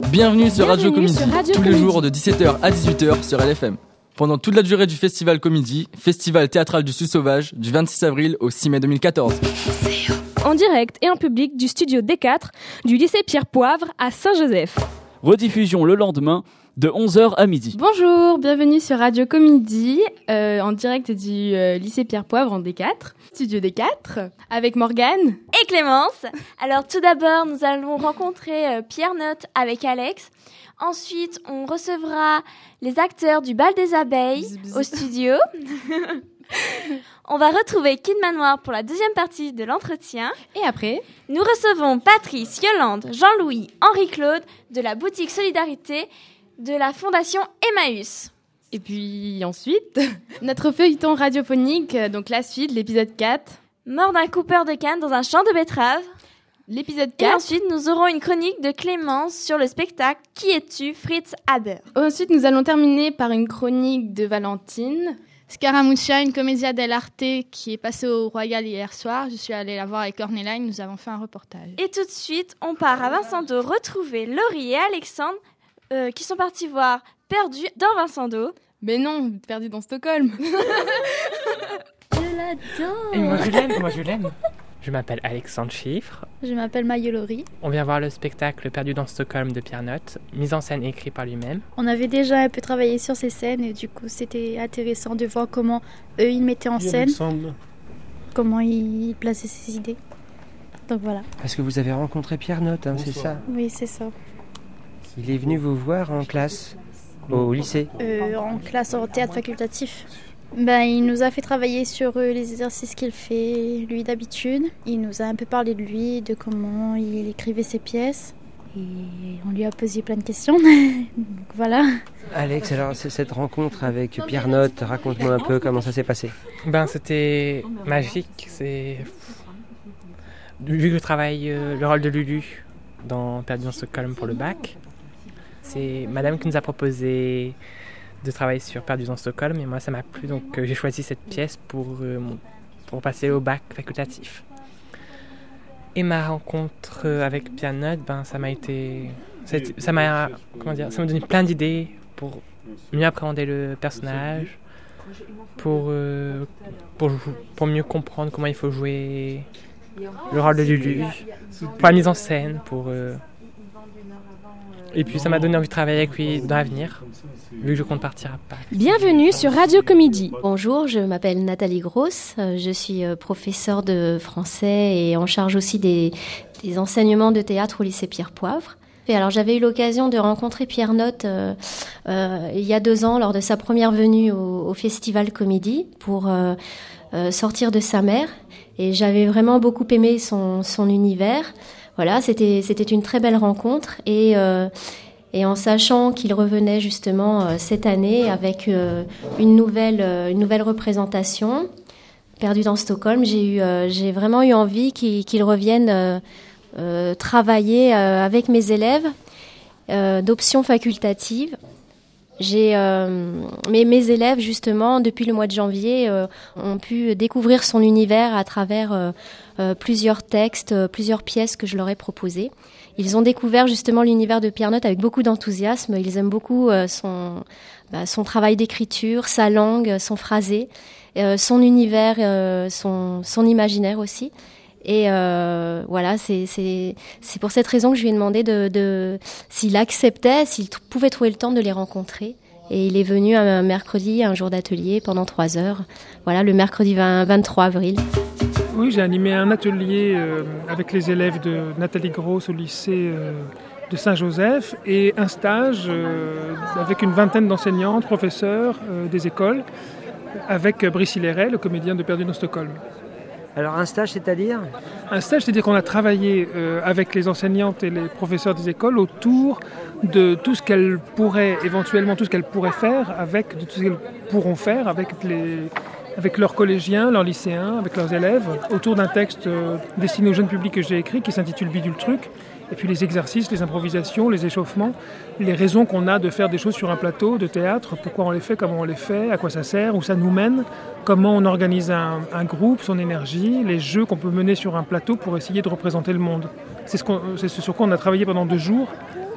Bienvenue sur Radio Comédie, tous les jours de 17h à 18h sur LFM. Pendant toute la durée du Festival Comédie, festival théâtral du Sud-Sauvage, du 26 avril au 6 mai 2014. En direct et en public du studio D4 du lycée Pierre Poivre à Saint-Joseph. Rediffusion le lendemain de 11h à midi. Bonjour, bienvenue sur Radio Comédie, en direct du lycée Pierre Poivre en D4, studio D4, avec Morgane et Clémence. Alors tout d'abord, nous allons rencontrer Pierre Note avec Alex. Ensuite, on recevra les acteurs du Bal des Abeilles au studio. On va retrouver Kid Manoir pour la deuxième partie de l'entretien. Et après, nous recevons Patrice, Yolande, Jean-Louis, Henri-Claude de la boutique Solidarité de la Fondation Emmaüs. Et puis ensuite, notre feuilleton radiophonique, donc la suite, l'épisode 4. Mort d'un coupeur de canne dans un champ de betteraves. L'épisode 4. Et ensuite, nous aurons une chronique de Clémence sur le spectacle Qui es-tu, Fritz Haber. Ensuite, nous allons terminer par une chronique de Valentine. Scaramuccia, une commedia dell'arte qui est passée au Royal hier soir. Je suis allée la voir avec Corneline, nous avons fait un reportage. Et tout de suite, on part à Vincent d'O retrouver Laurie et Alexandre qui sont partis voir Perdu dans Vincent d'O. Mais non, Perdu dans Stockholm. Je l'adore. Et moi je l'aime. Je m'appelle Alexandre Chiffre. Je m'appelle Laurie. On vient voir le spectacle Perdu dans Stockholm de Pierre Note, mise en scène et écrit par lui-même. On avait déjà un peu travaillé sur ces scènes et du coup c'était intéressant de voir comment eux ils mettaient en scène, comment ils plaçaient ses idées. Donc voilà. Parce que vous avez rencontré Pierre Note, hein, c'est ça ? Oui, c'est ça. Il est venu vous voir en classe, au lycée ? En classe en théâtre facultatif. Il nous a fait travailler sur les exercices qu'il fait, lui d'habitude. Il nous a un peu parlé de lui, de comment il écrivait ses pièces. Et on lui a posé plein de questions. Donc voilà. Alex, alors cette rencontre avec Pierre Note, raconte-moi un peu comment ça s'est passé. C'était magique. Vu que je travaille le rôle de Lulu dans Perdu dans Stockholm pour le bac, c'est madame qui nous a proposé de travailler sur Perdu dans Stockholm et moi ça m'a plu, donc j'ai choisi cette pièce pour passer au bac facultatif. Et ma rencontre avec Pierre Note, ça m'a donné plein d'idées pour mieux appréhender le personnage, pour mieux comprendre comment il faut jouer le rôle de Lulu, pour la mise en scène, et puis ça m'a donné envie de travailler avec lui dans l'avenir, vu que je compte partir à Pâques. Bienvenue sur Radio Comédie. Bonjour, je m'appelle Nathalie Gross, je suis professeure de français et en charge aussi des enseignements de théâtre au lycée Pierre Poivre. Et alors j'avais eu l'occasion de rencontrer Pierre Note il y a 2 ans lors de sa première venue au Festival Comédie pour sortir de sa mère. Et j'avais vraiment beaucoup aimé son univers. Voilà, c'était une très belle rencontre et en sachant qu'il revenait justement cette année avec une nouvelle représentation, Perdu dans Stockholm, j'ai vraiment eu envie qu'il revienne travailler avec mes élèves d'options facultatives. Mes élèves, justement, depuis le mois de janvier, ont pu découvrir son univers à travers plusieurs textes, plusieurs pièces que je leur ai proposées. Ils ont découvert justement l'univers de Pierre Note avec beaucoup d'enthousiasme. Ils aiment beaucoup son travail d'écriture, sa langue, son phrasé, son univers, son imaginaire aussi. Et voilà, c'est pour cette raison que je lui ai demandé s'il acceptait, s'il pouvait trouver le temps de les rencontrer. Et il est venu un mercredi, un jour d'atelier pendant 3 heures. Voilà, le mercredi 23 avril. Oui, j'ai animé un atelier avec les élèves de Nathalie Gross au lycée de Saint-Joseph et un stage avec une vingtaine d'enseignantes, professeurs des écoles, avec Brice Hilleret, le comédien de Perdu dans Stockholm. Alors un stage, c'est-à-dire ? Un stage, c'est-à-dire qu'on a travaillé avec les enseignantes et les professeurs des écoles autour de tout ce qu'elles pourraient faire, de tout ce qu'elles pourront faire avec leurs collégiens, leurs lycéens, avec leurs élèves, autour d'un texte destiné au jeune public que j'ai écrit qui s'intitule Bidule Truc. Et puis les exercices, les improvisations, les échauffements, les raisons qu'on a de faire des choses sur un plateau de théâtre, pourquoi on les fait, comment on les fait, à quoi ça sert, où ça nous mène, comment on organise un groupe, son énergie, les jeux qu'on peut mener sur un plateau pour essayer de représenter le monde. C'est ce sur quoi on a travaillé pendant 2 jours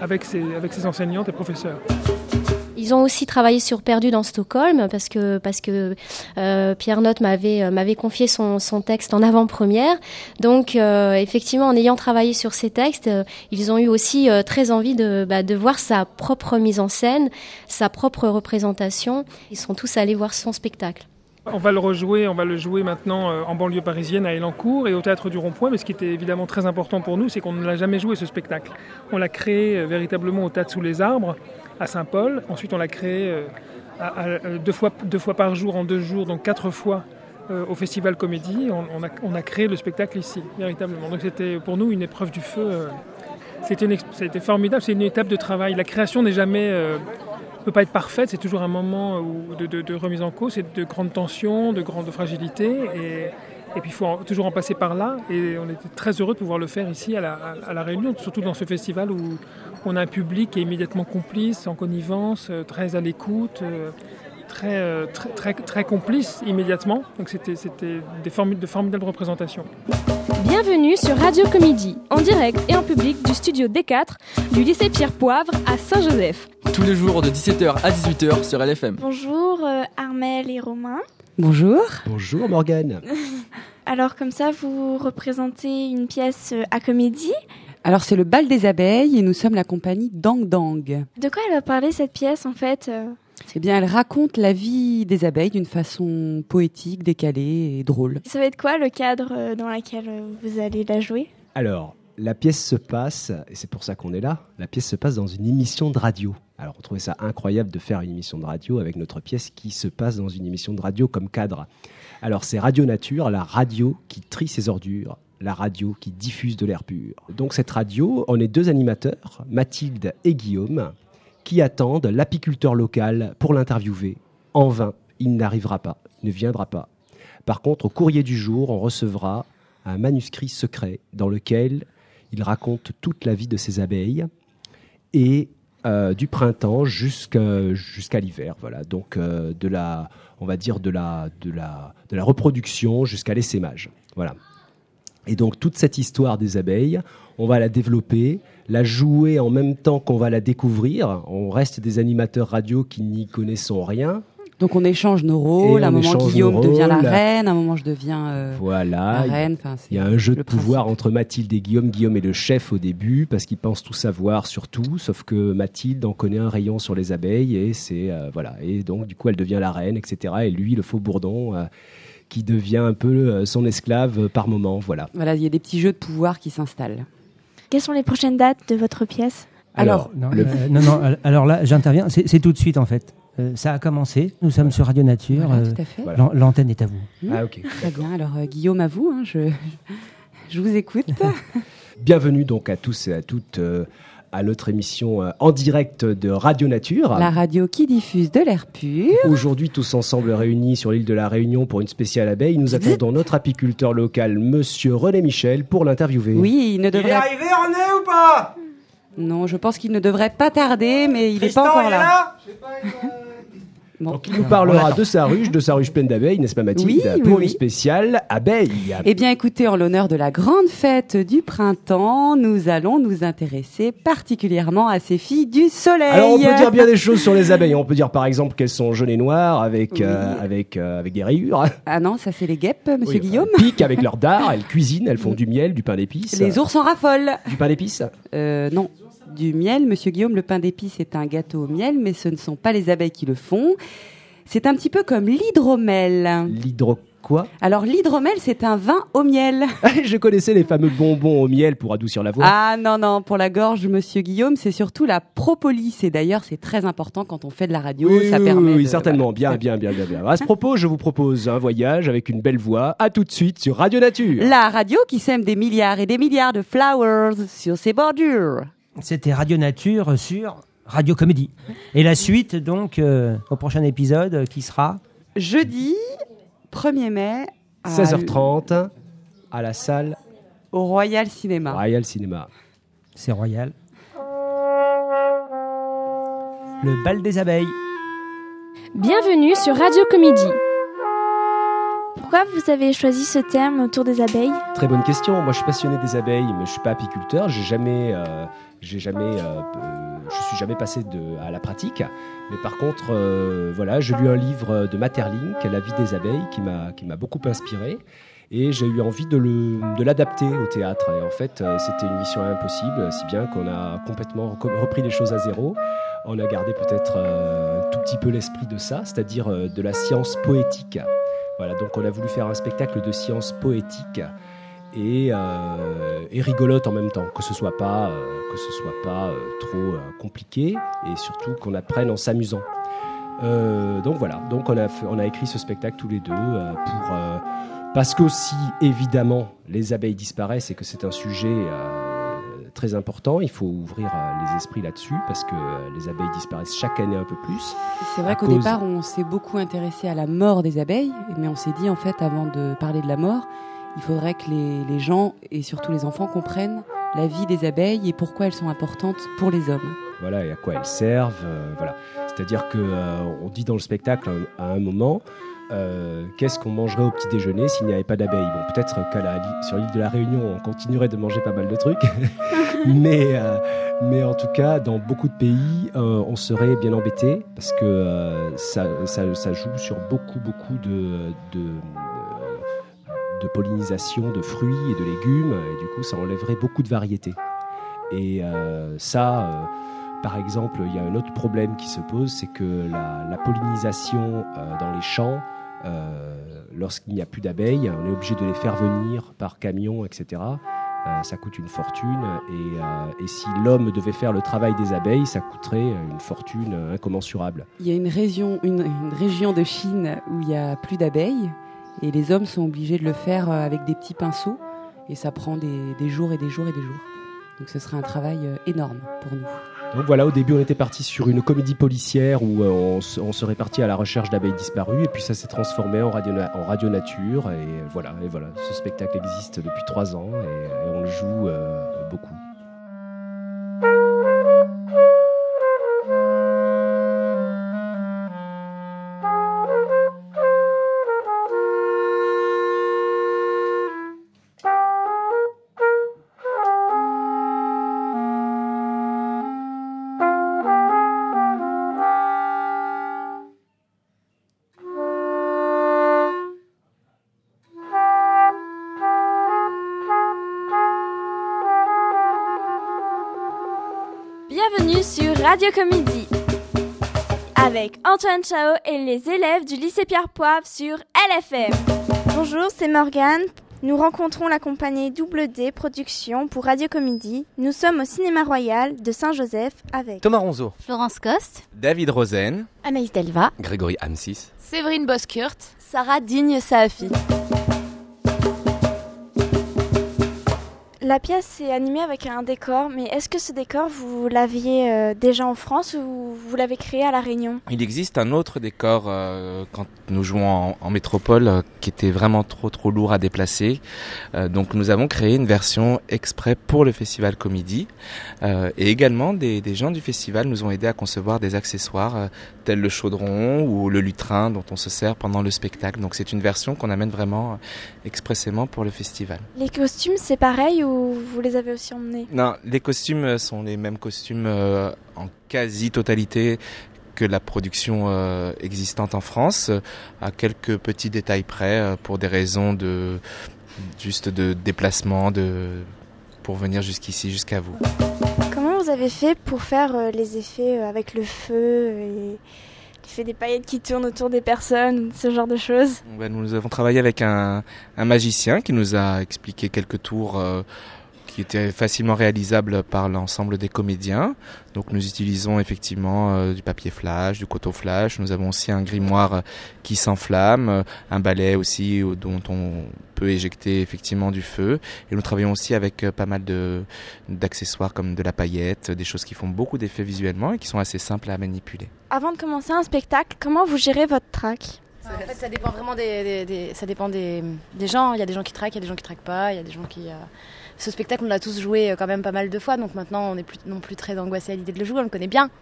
avec ses enseignantes et professeurs. Ils ont aussi travaillé sur Perdu dans Stockholm parce que Pierre Notte m'avait confié son texte en avant-première. Donc effectivement, en ayant travaillé sur ces textes, ils ont eu aussi très envie de voir sa propre mise en scène, sa propre représentation. Ils sont tous allés voir son spectacle. On va le jouer maintenant en banlieue parisienne à Elancourt et au Théâtre du Rond-Point, mais ce qui était évidemment très important pour nous, c'est qu'on ne l'a jamais joué ce spectacle. On l'a créé véritablement au Théâtre sous les arbres, à Saint-Paul. Ensuite, on l'a créé deux fois par jour, en 2 jours, donc 4 fois au Festival Comédie. On a créé le spectacle ici, véritablement. Donc c'était pour nous une épreuve du feu. C'était formidable, c'est une étape de travail. La création n'est jamais... ne peut pas être parfaite, c'est toujours un moment de remise en cause, c'est de grande tension, de grande fragilité, et puis il faut toujours en passer par là, et on était très heureux de pouvoir le faire ici à la Réunion, surtout dans ce festival où on a un public qui est immédiatement complice, en connivence, très à l'écoute, très complice immédiatement, donc c'était de formidables représentations. Bienvenue sur Radio Comédie, en direct et en public du studio D4 du lycée Pierre Poivre à Saint-Joseph. Tous les jours de 17h à 18h sur LFM. Bonjour Armelle et Romain. Bonjour. Bonjour Morgane. Alors comme ça, vous représentez une pièce à Comédie. Alors c'est le Bal des Abeilles et nous sommes la compagnie Dang Dang. De quoi elle va parler cette pièce en fait Eh bien, elle raconte la vie des abeilles d'une façon poétique, décalée et drôle. Ça va être quoi le cadre dans lequel vous allez la jouer ? Alors, la pièce se passe, et c'est pour ça qu'on est là, la pièce se passe dans une émission de radio. Alors, on trouvait ça incroyable de faire une émission de radio avec notre pièce qui se passe dans une émission de radio comme cadre. Alors, c'est Radio Nature, la radio qui trie ses ordures, la radio qui diffuse de l'air pur. Donc, cette radio, on est 2 animateurs, Mathilde et Guillaume, qui attendent l'apiculteur local pour l'interviewer. En vain, il n'arrivera pas, il ne viendra pas. Par contre, au courrier du jour, on recevra un manuscrit secret dans lequel il raconte toute la vie de ses abeilles et du printemps jusqu'à l'hiver. Voilà. Donc de la reproduction jusqu'à l'essaimage. Voilà. Et donc toute cette histoire des abeilles, on va la développer, la jouer en même temps qu'on va la découvrir. On reste des animateurs radio qui n'y connaissons rien. Donc on échange nos rôles, à un moment Guillaume devient la reine, à un moment je deviens la reine. Il y a un jeu de pouvoir entre Mathilde et Guillaume. Guillaume est le chef au début parce qu'il pense tout savoir sur tout, sauf que Mathilde en connaît un rayon sur les abeilles et et donc du coup elle devient la reine, etc. Et lui, le faux bourdon, qui devient un peu son esclave par moment. Voilà, il y a des petits jeux de pouvoir qui s'installent. Quelles sont les prochaines dates de votre pièce ? Alors là, j'interviens. C'est tout de suite en fait. Ça a commencé. Nous sommes sur Radio Nature. Voilà, tout à fait. L'antenne est à vous. Ah, ok. Très bien. Alors Guillaume, à vous. Je vous écoute. Bienvenue donc à tous et à toutes à notre émission en direct de Radio Nature. La radio qui diffuse de l'air pur. Aujourd'hui, tous ensemble réunis sur l'île de la Réunion pour une spéciale abeille. Nous attendons notre apiculteur local, Monsieur René Michel, pour l'interviewer. Oui, il est arrivé, René, ou pas ? Non, je pense qu'il ne devrait pas tarder, mais il n'est pas encore là. Donc il nous parlera de sa ruche pleine d'abeilles, n'est-ce pas Mathilde ? Pour une spéciale abeille. Eh bien écoutez, en l'honneur de la grande fête du printemps, nous allons nous intéresser particulièrement à ces filles du soleil. Alors on peut dire bien des choses sur les abeilles. On peut dire par exemple qu'elles sont jaunes et noires avec des rayures. Ah non, ça c'est les guêpes, monsieur Guillaume. Elles piquent avec leur dard, elles cuisinent, elles font du miel, du pain d'épices. Les ours en raffolent. Du pain d'épices ? Non. Du miel, monsieur Guillaume, le pain d'épices est un gâteau au miel, mais ce ne sont pas les abeilles qui le font. C'est un petit peu comme l'hydromel. Quoi ? Alors l'hydromel, c'est un vin au miel. Je connaissais les fameux bonbons au miel pour adoucir la voix. Ah non, pour la gorge, monsieur Guillaume, c'est surtout la propolis. Et d'ailleurs, c'est très important quand on fait de la radio. Ça permet. Oui, certainement. Bien. À ce propos, je vous propose un voyage avec une belle voix. À tout de suite sur Radio Nature. La radio qui sème des milliards et des milliards de flowers sur ses bordures. C'était Radio Nature sur Radio Comédie. Et la suite, donc, au prochain épisode, qui sera jeudi 1er mai 16h30 à la salle au Royal Cinéma. C'est royal. Le Bal des Abeilles. Bienvenue sur Radio Comédie. Pourquoi vous avez choisi ce terme autour des abeilles ? Très bonne question. Moi, je suis passionné des abeilles, mais je suis pas apiculteur. Je suis jamais passé à la pratique. Mais par contre, j'ai lu un livre de Maeterlinck, La vie des abeilles, qui m'a beaucoup inspiré. Et j'ai eu envie de l'adapter au théâtre. Et en fait, c'était une mission impossible, si bien qu'on a complètement repris les choses à zéro. On a gardé peut-être un tout petit peu l'esprit de ça, c'est-à-dire de la science poétique. Voilà, donc on a voulu faire un spectacle de science poétique et rigolote en même temps, que ce soit pas trop compliqué et surtout qu'on apprenne en s'amusant. Donc voilà, donc on a écrit ce spectacle tous les deux parce qu'aussi évidemment les abeilles disparaissent et que c'est un sujet très important. Il faut ouvrir les esprits là-dessus parce que les abeilles disparaissent chaque année un peu plus. C'est vrai qu'au départ, on s'est beaucoup intéressé à la mort des abeilles, mais on s'est dit, en fait, avant de parler de la mort, il faudrait que les gens, et surtout les enfants, comprennent la vie des abeilles et pourquoi elles sont importantes pour les hommes. Voilà, et à quoi elles servent. Voilà. C'est-à-dire qu'on dit dans le spectacle, à un moment, qu'est-ce qu'on mangerait au petit déjeuner s'il n'y avait pas d'abeilles ? Bon, peut-être sur l'île de la Réunion, on continuerait de manger pas mal de trucs, mais en tout cas, dans beaucoup de pays, on serait bien embêté parce que ça joue sur beaucoup de pollinisation de fruits et de légumes, et du coup, ça enlèverait beaucoup de variétés. Et par exemple, il y a un autre problème qui se pose, c'est que la pollinisation dans les champs, lorsqu'il n'y a plus d'abeilles, on est obligé de les faire venir par camion, etc. Ça coûte une fortune, et si l'homme devait faire le travail des abeilles, ça coûterait une fortune incommensurable. Il y a une région de Chine où il n'y a plus d'abeilles, et les hommes sont obligés de le faire avec des petits pinceaux, et ça prend des jours et des jours et des jours. Donc ce serait un travail énorme pour nous. Donc voilà, au début on était parti sur une comédie policière où on serait parti à la recherche d'abeilles disparues, et puis ça s'est transformé en radio nature, et voilà, ce spectacle existe depuis 3 ans et on le joue beaucoup. Bienvenue sur Radio Comédie avec Antoine Chao et les élèves du lycée Pierre Poivre sur LFM. Bonjour, c'est Morgane. Nous rencontrons la compagnie Double D Productions pour Radio Comédie. Nous sommes au Cinéma Royal de Saint-Joseph avec Thomas Ronzo, Florence Coste, David Rosen, Anaïs Delva, Grégory Hamsis, Séverine Boskurt, Sarah Digne-Saafi. La pièce est animée avec un décor, mais est-ce que ce décor, vous l'aviez déjà en France ou vous l'avez créé à La Réunion ? Il existe un autre décor quand nous jouons en métropole qui était vraiment trop lourd à déplacer. Donc nous avons créé une version exprès pour le Festival Comédie. Et également des gens du festival nous ont aidés à concevoir des accessoires tels le chaudron ou le lutrin dont on se sert pendant le spectacle. Donc c'est une version qu'on amène vraiment expressément pour le festival. Les costumes, c'est pareil ou vous les avez aussi emmenés ? Non, les costumes sont les mêmes costumes en quasi-totalité que la production existante en France, à quelques petits détails près, pour des raisons de déplacement, pour venir jusqu'ici, jusqu'à vous. Comment vous avez fait pour faire les effets avec le feu et l'effet des paillettes qui tournent autour des personnes, ce genre de choses ? Nous avons travaillé avec un magicien qui nous a expliqué quelques tours qui étaient facilement réalisables par l'ensemble des comédiens. Donc nous utilisons effectivement du papier flash, du coton flash. Nous avons aussi un grimoire qui s'enflamme, un balai aussi dont on peut éjecter effectivement du feu. Et nous travaillons aussi avec pas mal d'accessoires comme de la paillette, des choses qui font beaucoup d'effets visuellement et qui sont assez simples à manipuler. Avant de commencer un spectacle, comment vous gérez votre track ? En fait, ça dépend vraiment ça dépend des gens. Il y a des gens qui traquent, il y a des gens qui traquent pas, il y a des gens qui... Ce spectacle, on l'a tous joué quand même pas mal de fois, donc maintenant on n'est plus non plus très angoissé à l'idée de le jouer, on le connaît bien.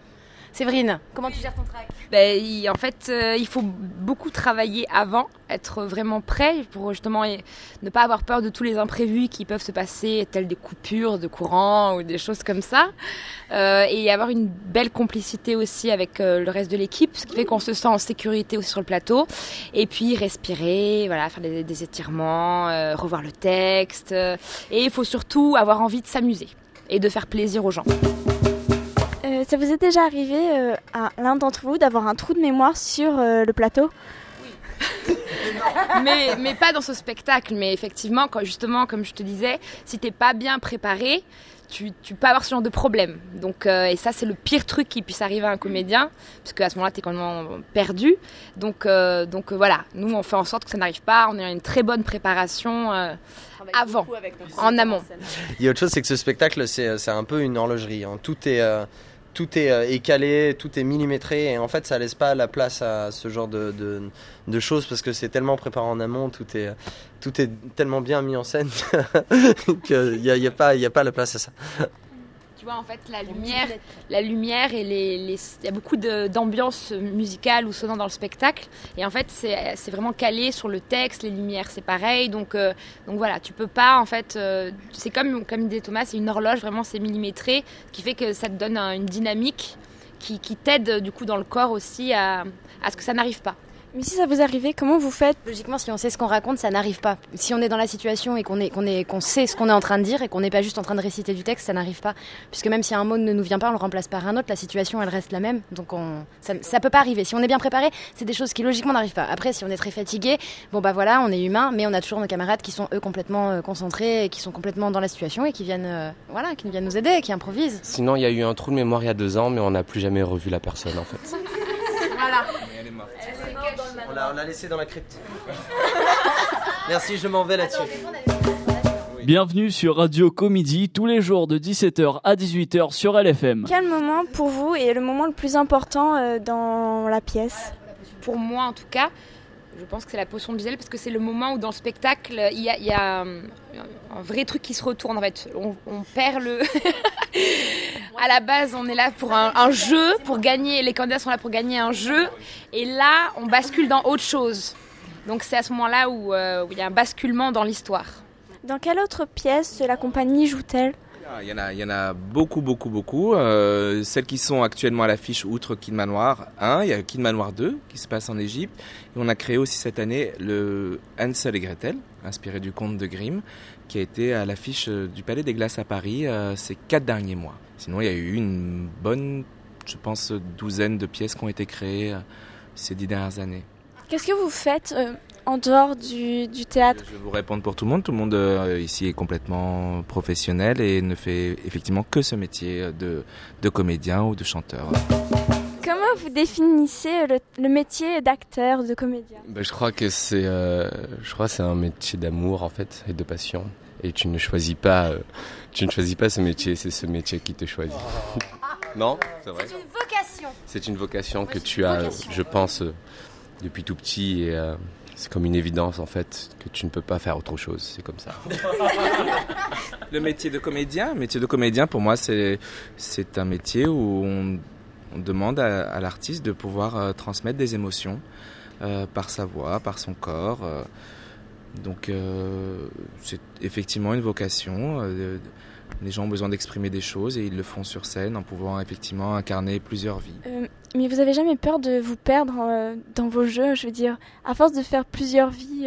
Séverine, comment tu gères ton track? En fait, il faut beaucoup travailler avant, être vraiment prêt pour justement ne pas avoir peur de tous les imprévus qui peuvent se passer, tels des coupures de courant ou des choses comme ça. Et avoir une belle complicité aussi avec le reste de l'équipe, ce qui fait qu'on se sent en sécurité aussi sur le plateau. Et puis respirer, voilà, faire des étirements, revoir le texte. Et il faut surtout avoir envie de s'amuser et de faire plaisir aux gens. Ça vous est déjà arrivé à l'un d'entre vous d'avoir un trou de mémoire sur le plateau? mais pas dans ce spectacle. Mais effectivement, justement, comme je te disais, si t'es pas bien préparé, tu peux avoir ce genre de problème. Donc, et ça, c'est le pire truc qui puisse arriver à un comédien, parce qu'à ce moment-là, t'es complètement perdu. Donc voilà, nous, on fait en sorte que ça n'arrive pas. On a une très bonne préparation avant, en amont. Il y a autre chose, c'est que ce spectacle, c'est un peu une horlogerie. Hein. Tout est calé, tout est millimétré, et en fait, ça laisse pas la place à ce genre de choses, parce que c'est tellement préparé en amont, tout est tellement bien mis en scène qu'il n'y a pas la place à ça. Tu vois, en fait, la lumière et il y a beaucoup d'ambiance musicale ou sonore dans le spectacle. Et en fait, c'est vraiment calé sur le texte, les lumières, c'est pareil. Donc voilà, tu peux pas, en fait, c'est comme disait Thomas, c'est une horloge, vraiment, c'est millimétré, qui fait que ça te donne une dynamique qui t'aide, du coup, dans le corps aussi à ce que ça n'arrive pas. Mais si ça vous arrivait, comment vous faites? Logiquement, si on sait ce qu'on raconte, ça n'arrive pas. Si on est dans la situation et qu'on sait ce qu'on est en train de dire et qu'on n'est pas juste en train de réciter du texte, ça n'arrive pas. Puisque même si un mot ne nous vient pas, on le remplace par un autre, la situation, elle reste la même. Donc ça peut pas arriver. Si on est bien préparé, c'est des choses qui logiquement n'arrivent pas. Après, si on est très fatigué, voilà, on est humain, mais on a toujours nos camarades qui sont eux complètement concentrés, et qui sont complètement dans la situation et qui viennent nous aider, qui improvisent. Sinon, il y a eu un trou de mémoire il y a 2 ans, mais on n'a plus jamais revu la personne en fait. Voilà. On l'a laissé dans la crypte. Merci, je m'en vais là-dessus. Bienvenue sur Radio Comédie, tous les jours de 17h à 18h sur LFM. Quel moment pour vous est le moment le plus important dans la pièce? Pour moi en tout cas, je pense que c'est la potion de Gisèle, parce que c'est le moment où dans le spectacle, il y a un vrai truc qui se retourne en fait. On perd le... À la base, on est là pour un jeu, pour gagner. Les candidats sont là pour gagner un jeu. Et là, on bascule dans autre chose. Donc c'est à ce moment-là où il y a un basculement dans l'histoire. Dans quelle autre pièce la compagnie joue-t-elle? Il y en a beaucoup. Celles qui sont actuellement à l'affiche, outre Kid Manoir 1, il y a Kid Manoir 2 qui se passe en Égypte. Et on a créé aussi cette année le Hansel et Gretel, inspiré du conte de Grimm, qui a été à l'affiche du Palais des Glaces à Paris ces 4 derniers mois. Sinon, il y a eu une bonne, je pense, 12aine de pièces qui ont été créées ces 10 dernières années. Qu'est-ce que vous faites en dehors du théâtre? Je vais vous répondre pour tout le monde. Tout le monde ici est complètement professionnel et ne fait effectivement que ce métier de comédien ou de chanteur. Comment vous définissez le métier d'acteur, de comédien? Je crois que c'est un métier d'amour en fait et de passion. Et tu ne choisis pas ce métier, c'est ce métier qui te choisit. Non, c'est vrai. C'est une vocation. C'est une vocation que tu as, je pense, depuis tout petit et c'est comme une évidence en fait que tu ne peux pas faire autre chose, c'est comme ça. Le métier de comédien pour moi c'est un métier où on demande à l'artiste de pouvoir transmettre des émotions par sa voix, par son corps. Donc c'est effectivement une vocation. Les gens ont besoin d'exprimer des choses et ils le font sur scène en pouvant effectivement incarner plusieurs vies. Mais vous avez jamais peur de vous perdre dans vos jeux? Je veux dire, à force de faire plusieurs vies...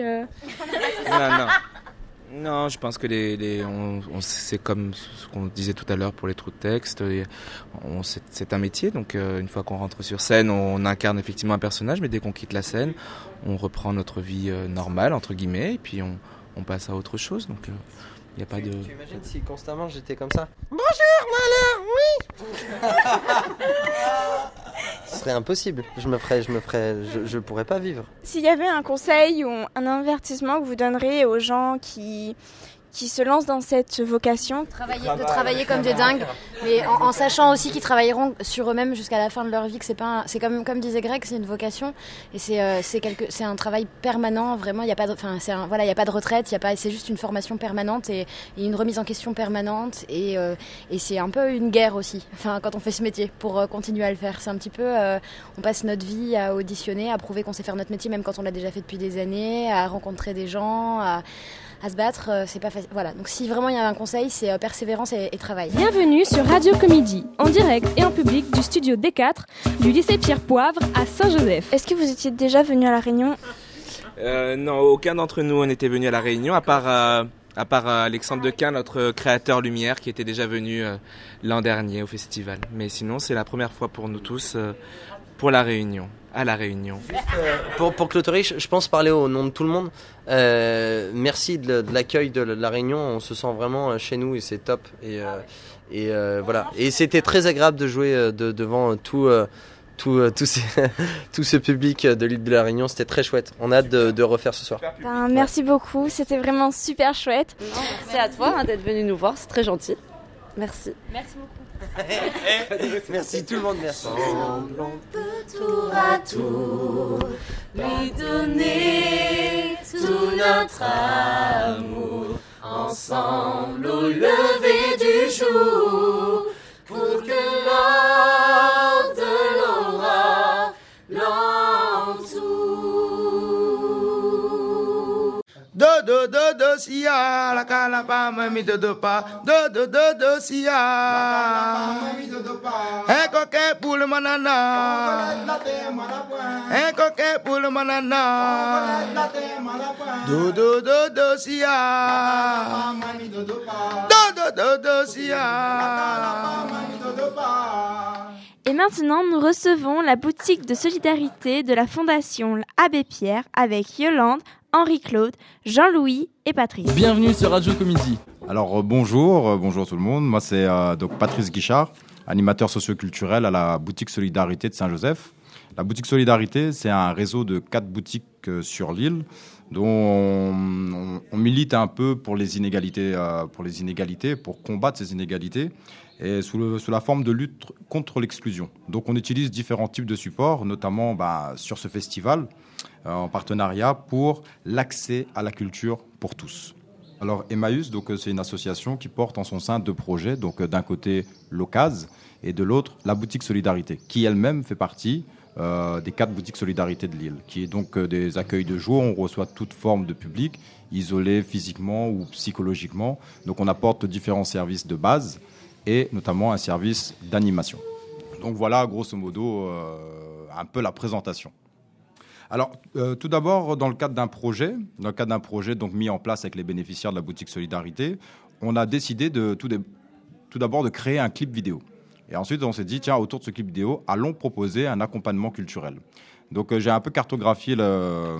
Non, je pense que c'est comme ce qu'on disait tout à l'heure pour les trous de texte. C'est un métier, donc une fois qu'on rentre sur scène, on incarne effectivement un personnage, mais dès qu'on quitte la scène, on reprend notre vie normale, entre guillemets, et puis on passe à autre chose. Donc il n'y a pas de... Tu imagines si constamment j'étais comme ça? Bonjour, Malheur, oui. Ce serait impossible, je pourrais pas vivre. S'il y avait un conseil ou un avertissement que vous donneriez aux gens qui qui se lancent dans cette vocation. De travailler comme des dingues, mais en sachant aussi qu'ils travailleront sur eux-mêmes jusqu'à la fin de leur vie, que c'est comme disait Greg, c'est une vocation et c'est un travail permanent. Vraiment, il y a pas de, y a pas de retraite, c'est juste une formation permanente et une remise en question permanente et c'est un peu une guerre aussi. Enfin, quand on fait ce métier, pour continuer à le faire, c'est un petit peu, on passe notre vie à auditionner, à prouver qu'on sait faire notre métier, même quand on l'a déjà fait depuis des années, à rencontrer des gens, à se battre, c'est pas facile. Voilà, donc si vraiment il y a un conseil, c'est persévérance et travail. Bienvenue sur Radio Comédie, en direct et en public du studio D4 du lycée Pierre Poivre à Saint-Joseph. Est-ce que vous étiez déjà venu à La Réunion ? Non, aucun d'entre nous on était venu à La Réunion, à part Alexandre Dequin, notre créateur lumière, qui était déjà venu l'an dernier au festival. Mais sinon, c'est la première fois pour nous tous pour La Réunion. À La Réunion. Pour clôturer, je pense parler au nom de tout le monde. Merci de l'accueil de La Réunion. On se sent vraiment chez nous et c'est top. Et voilà. Et c'était très agréable de jouer devant tout ce public de l'île de La Réunion. C'était très chouette. On a hâte de refaire ce soir. Merci beaucoup. C'était vraiment super chouette. Merci à toi d'être venu nous voir. C'est très gentil. Merci. Merci beaucoup. Merci tout le monde, merci. Ensemble on peut tour à tour lui donner tout notre amour. Ensemble au lever du jour pour que l'or de l'aurore l'entoure. Do sia la calapa mami do pa do sia ecco che pul manana ecco che pul manana do sia do sia. Et maintenant, nous recevons la boutique de solidarité de la Fondation Abbé Pierre avec Yolande, Henri-Claude, Jean-Louis et Patrice. Bienvenue sur Radio Comédie. Alors bonjour tout le monde. Moi c'est donc Patrice Guichard, animateur socioculturel à la boutique Solidarité de Saint-Joseph. La boutique Solidarité, c'est un réseau de 4 boutiques sur l'île dont on milite un peu pour les inégalités, pour combattre ces inégalités et sous la forme de lutte contre l'exclusion. Donc on utilise différents types de supports, notamment sur ce festival, en partenariat pour l'accès à la culture pour tous. Alors Emmaüs, donc c'est une association qui porte en son sein 2 projets, donc d'un côté l'Ocase et de l'autre la boutique Solidarité, qui elle-même fait partie des 4 boutiques Solidarité de l'île, qui est donc des accueils de jour. On reçoit toute forme de public, isolé physiquement ou psychologiquement. Donc on apporte différents services de base et notamment un service d'animation. Donc voilà, grosso modo, un peu la présentation. Alors, tout d'abord, dans le cadre d'un projet donc mis en place avec les bénéficiaires de la boutique Solidarité, on a décidé tout d'abord de créer un clip vidéo. Et ensuite, on s'est dit, tiens, autour de ce clip vidéo, allons proposer un accompagnement culturel. Donc, j'ai un peu cartographié la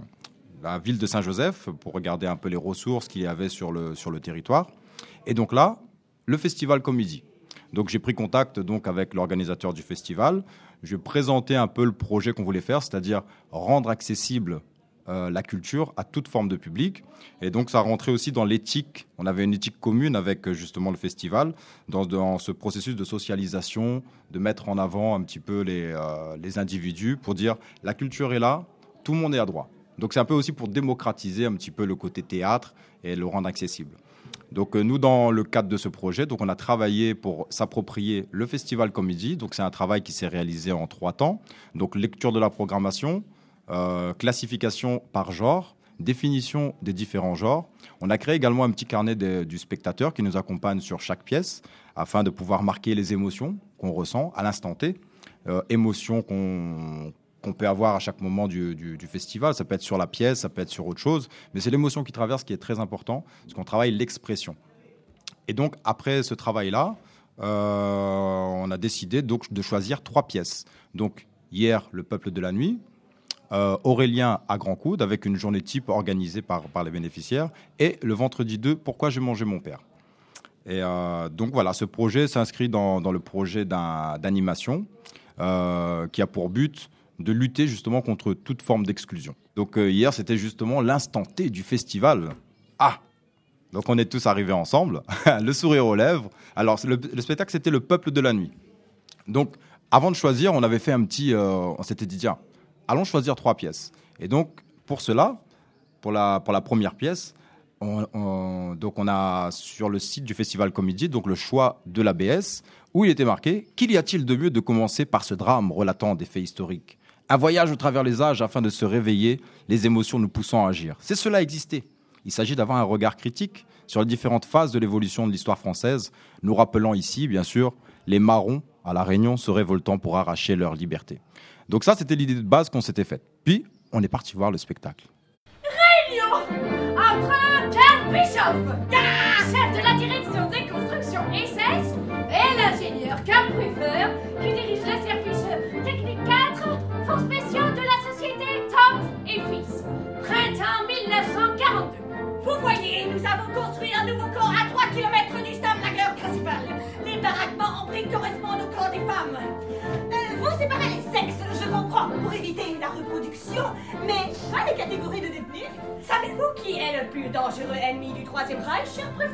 ville de Saint-Joseph pour regarder un peu les ressources qu'il y avait sur le territoire. Et donc là, le festival Comédie. Donc, j'ai pris contact avec l'organisateur du festival. Je présentais un peu le projet qu'on voulait faire, c'est-à-dire rendre accessible la culture à toute forme de public. Et donc, ça rentrait aussi dans l'éthique. On avait une éthique commune avec justement le festival, dans ce processus de socialisation, de mettre en avant un petit peu les individus pour dire la culture est là, tout le monde est à droit. Donc, c'est un peu aussi pour démocratiser un petit peu le côté théâtre et le rendre accessible. Donc, nous, dans le cadre de ce projet, on a travaillé pour s'approprier le festival Comédie. Donc, c'est un travail qui s'est réalisé en 3 temps. Donc, lecture de la programmation, classification par genre, définition des différents genres. On a créé également un petit carnet du spectateur qui nous accompagne sur chaque pièce afin de pouvoir marquer les émotions qu'on ressent à l'instant T, émotions qu'on peut avoir à chaque moment du festival. Ça peut être sur la pièce, ça peut être sur autre chose, mais c'est l'émotion qui traverse qui est très important, parce qu'on travaille l'expression. Et donc, après ce travail-là, on a décidé donc de choisir 3 pièces. Donc, hier, Le Peuple de la Nuit, Aurélien à Grand Coude, avec une journée type organisée par les bénéficiaires, et le vendredi 2, Pourquoi j'ai mangé mon père. Et donc voilà, ce projet s'inscrit dans le projet d'animation qui a pour but de lutter justement contre toute forme d'exclusion. Donc hier, c'était justement l'instant T du festival. Donc on est tous arrivés ensemble, le sourire aux lèvres. Alors le spectacle, c'était le peuple de la nuit. Donc avant de choisir, on avait fait on s'était dit tiens, allons choisir 3 pièces. Et donc pour cela, pour la première pièce, donc on a sur le site du Festival Comédie donc le choix de l'ABS où il était marqué « Qu'il y a-t-il de mieux de commencer par ce drame relatant des faits historiques ? Un voyage au travers les âges afin de se réveiller, les émotions nous poussant à agir. » C'est cela exister. Il s'agit d'avoir un regard critique sur les différentes phases de l'évolution de l'histoire française, nous rappelant ici, bien sûr, les marrons à La Réunion se révoltant pour arracher leur liberté. Donc ça, c'était l'idée de base qu'on s'était faite. Puis, on est parti voir le spectacle. Réunion entre Karl Bischoff, chef de la direction des constructions SS, et l'ingénieur Karl Prüfer, qui dirige le service technique 4, fonds spéciaux de la société Tom et Fils. Printemps 1942. Vous voyez, nous avons construit un nouveau camp à 3 km du Stammlager principal. Les baraquements en briques correspondent au camp des femmes. Vous séparez les sexes, je comprends, pour éviter la reproduction, mais pas les catégories de détenus. Savez-vous qui est le plus dangereux ennemi du Troisième Reich, cher Préfet ?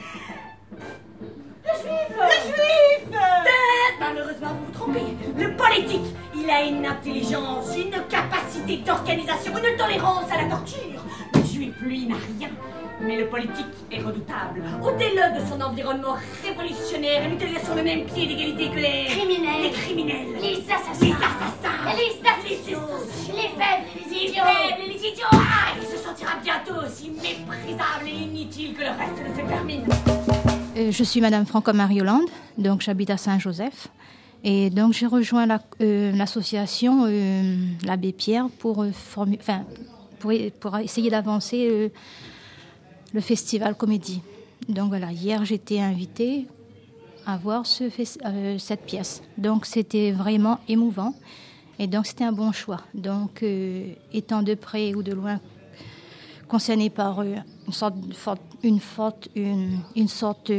Le juif. Le juif. Malheureusement, vous vous trompez. Le politique, il a une intelligence, une capacité d'organisation, une tolérance à la torture. Le juif, lui, n'a rien. Mais le politique est redoutable. Ôtez-le de son environnement révolutionnaire et mettez-le sur le même pied d'égalité que les criminels. Les criminels. Les assassins. Les assassins. Les assassins. Les faibles et les idiots. Les faibles et les idiots. Ah, il se sentira bientôt aussi méprisable et inutile que le reste de ses vermines. Je suis Madame Franco-Marie Hollande, donc j'habite à Saint-Joseph. Et donc j'ai rejoint l'association l'Abbé Pierre pour essayer d'avancer le Festival Comédie. Donc voilà, hier j'étais invitée à voir cette pièce. Donc c'était vraiment émouvant et donc c'était un bon choix. Donc étant de près ou de loin concerné par une sorte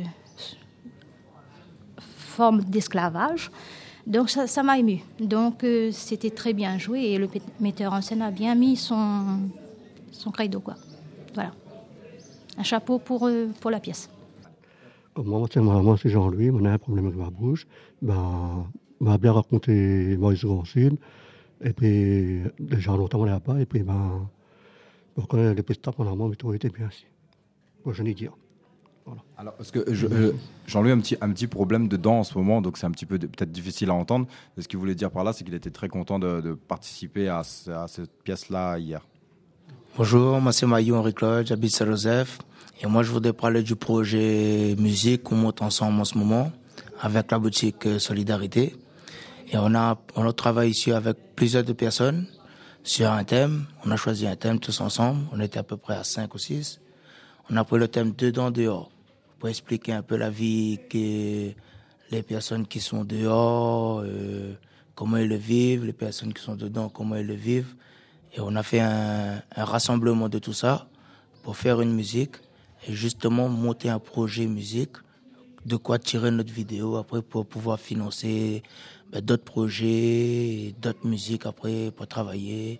forme d'esclavage. Donc ça m'a ému. Donc c'était très bien joué et le metteur en scène a bien mis son credo, quoi. Voilà. Un chapeau pour la pièce. Moi, c'est Jean-Louis, on a un problème avec ma bouche. M'a bien raconté Maurice Rancine. Et puis, déjà longtemps, on n'est pas. Et puis, pour connaître les spectacles, on a tout été bien assis. Moi, je n'ai dire. Voilà. Alors, parce que Jean-Louis a un petit problème de dents en ce moment, donc c'est un petit peu peut-être difficile à entendre. Mais ce qu'il voulait dire par là, c'est qu'il était très content de participer à cette pièce-là hier. Bonjour, moi c'est Maillot Henri-Claude, j'habite Saint-Joseph. Et moi je voudrais parler du projet musique qu'on monte ensemble en ce moment avec la boutique Solidarité. Et on a travaillé ici avec plusieurs de personnes sur un thème. On a choisi un thème tous ensemble. On était à peu près à 5 ou 6. On a pris le thème dedans, dehors pour expliquer un peu la vie que les personnes qui sont dehors, comment ils le vivent, les personnes qui sont dedans, comment ils le vivent. Et on a fait un rassemblement de tout ça pour faire une musique et justement monter un projet musique, de quoi tirer notre vidéo après pour pouvoir financer d'autres projets, d'autres musiques après pour travailler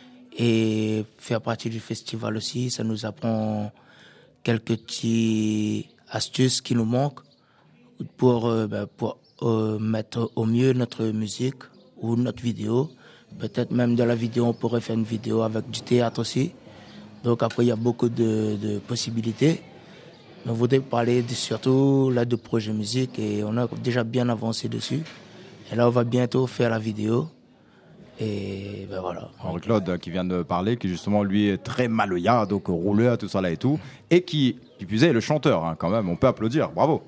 et faire partie du festival aussi. Ça nous apprend quelques petites astuces qui nous manquent pour mettre au mieux notre musique ou notre vidéo. Peut-être même de la vidéo, on pourrait faire une vidéo avec du théâtre aussi. Donc après, il y a beaucoup de possibilités. Mais on voudrait parler surtout là de projet musique et on a déjà bien avancé dessus. Et là, on va bientôt faire la vidéo. Et voilà. Henri-Claude qui vient de parler, qui justement lui est très maloya, donc rouleur, tout ça là et tout. Et qui plus est le chanteur, hein, quand même. On peut applaudir, bravo.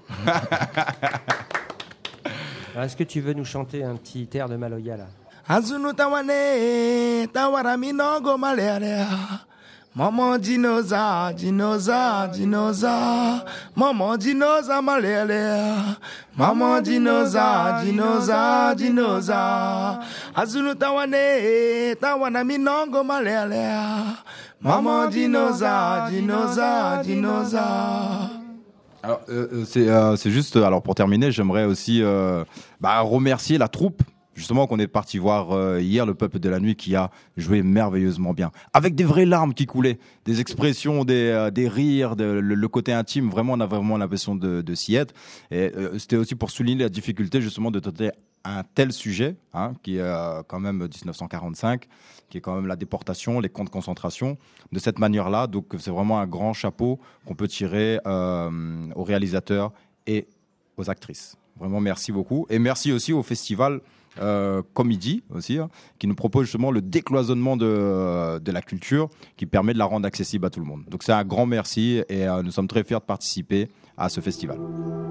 Alors, est-ce que tu veux nous chanter un petit air de maloya là? Azunu tawane tawara minongo malere Maman dinosa dinosa dinosa Maman dinosa malere Maman dinosa dinosa dinosa Azunu tawane tawara minongo malere Maman dinosa dinosa dinosa. Alors c'est juste, alors pour terminer, j'aimerais aussi remercier la troupe justement qu'on est parti voir hier le Peuple de la Nuit qui a joué merveilleusement bien, avec des vraies larmes qui coulaient, des expressions, des rires, le côté intime. Vraiment, on a vraiment l'impression de s'y être. Et c'était aussi pour souligner la difficulté justement de traiter un tel sujet, qui est quand même 1945, qui est quand même la déportation, les camps de concentration, de cette manière-là. Donc c'est vraiment un grand chapeau qu'on peut tirer aux réalisateurs et aux actrices. Vraiment, merci beaucoup. Et merci aussi au festival Comédie aussi, qui nous propose justement le décloisonnement de la culture, qui permet de la rendre accessible à tout le monde. Donc c'est un grand merci et nous sommes très fiers de participer à ce festival.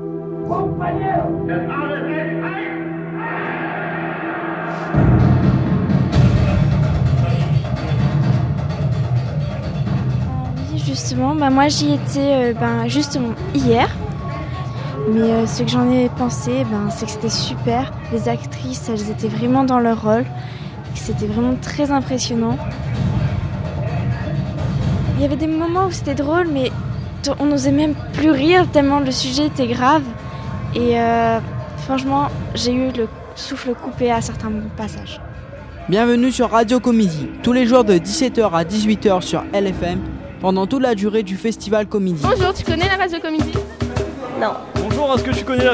Oui, justement, moi j'y étais justement hier. Mais ce que j'en ai pensé, c'est que c'était super. Les actrices, elles étaient vraiment dans leur rôle. C'était vraiment très impressionnant. Il y avait des moments où c'était drôle, mais on n'osait même plus rire tellement le sujet était grave. Et franchement, j'ai eu le souffle coupé à certains passages. Bienvenue sur Radio Comédie, tous les jours de 17h à 18h sur LFM, pendant toute la durée du festival Comédie. Bonjour, tu connais la Radio Comédie ? Non. Bonjour, est-ce que tu connais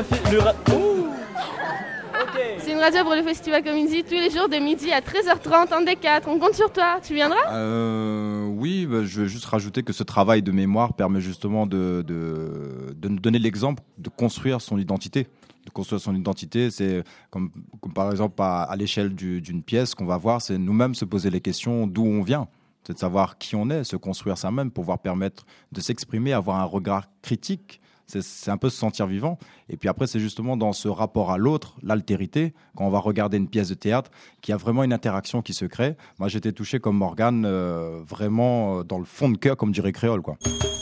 C'est une radio pour le festival Comédie tous les jours de midi à 13h30 en D4. On compte sur toi, tu viendras ? Oui, je vais juste rajouter que ce travail de mémoire permet justement de nous donner l'exemple de construire son identité. De construire son identité, c'est comme par exemple à l'échelle d'une pièce qu'on va voir, c'est nous-mêmes se poser les questions d'où on vient. C'est de savoir qui on est, se construire soi-même, pouvoir permettre de s'exprimer, avoir un regard critique. C'est un peu se sentir vivant. Et puis après, c'est justement dans ce rapport à l'autre, l'altérité, quand on va regarder une pièce de théâtre, qu'il y a vraiment une interaction qui se crée. Moi, j'étais touché comme Morgane, vraiment dans le fond de cœur, comme dirait Créole, quoi.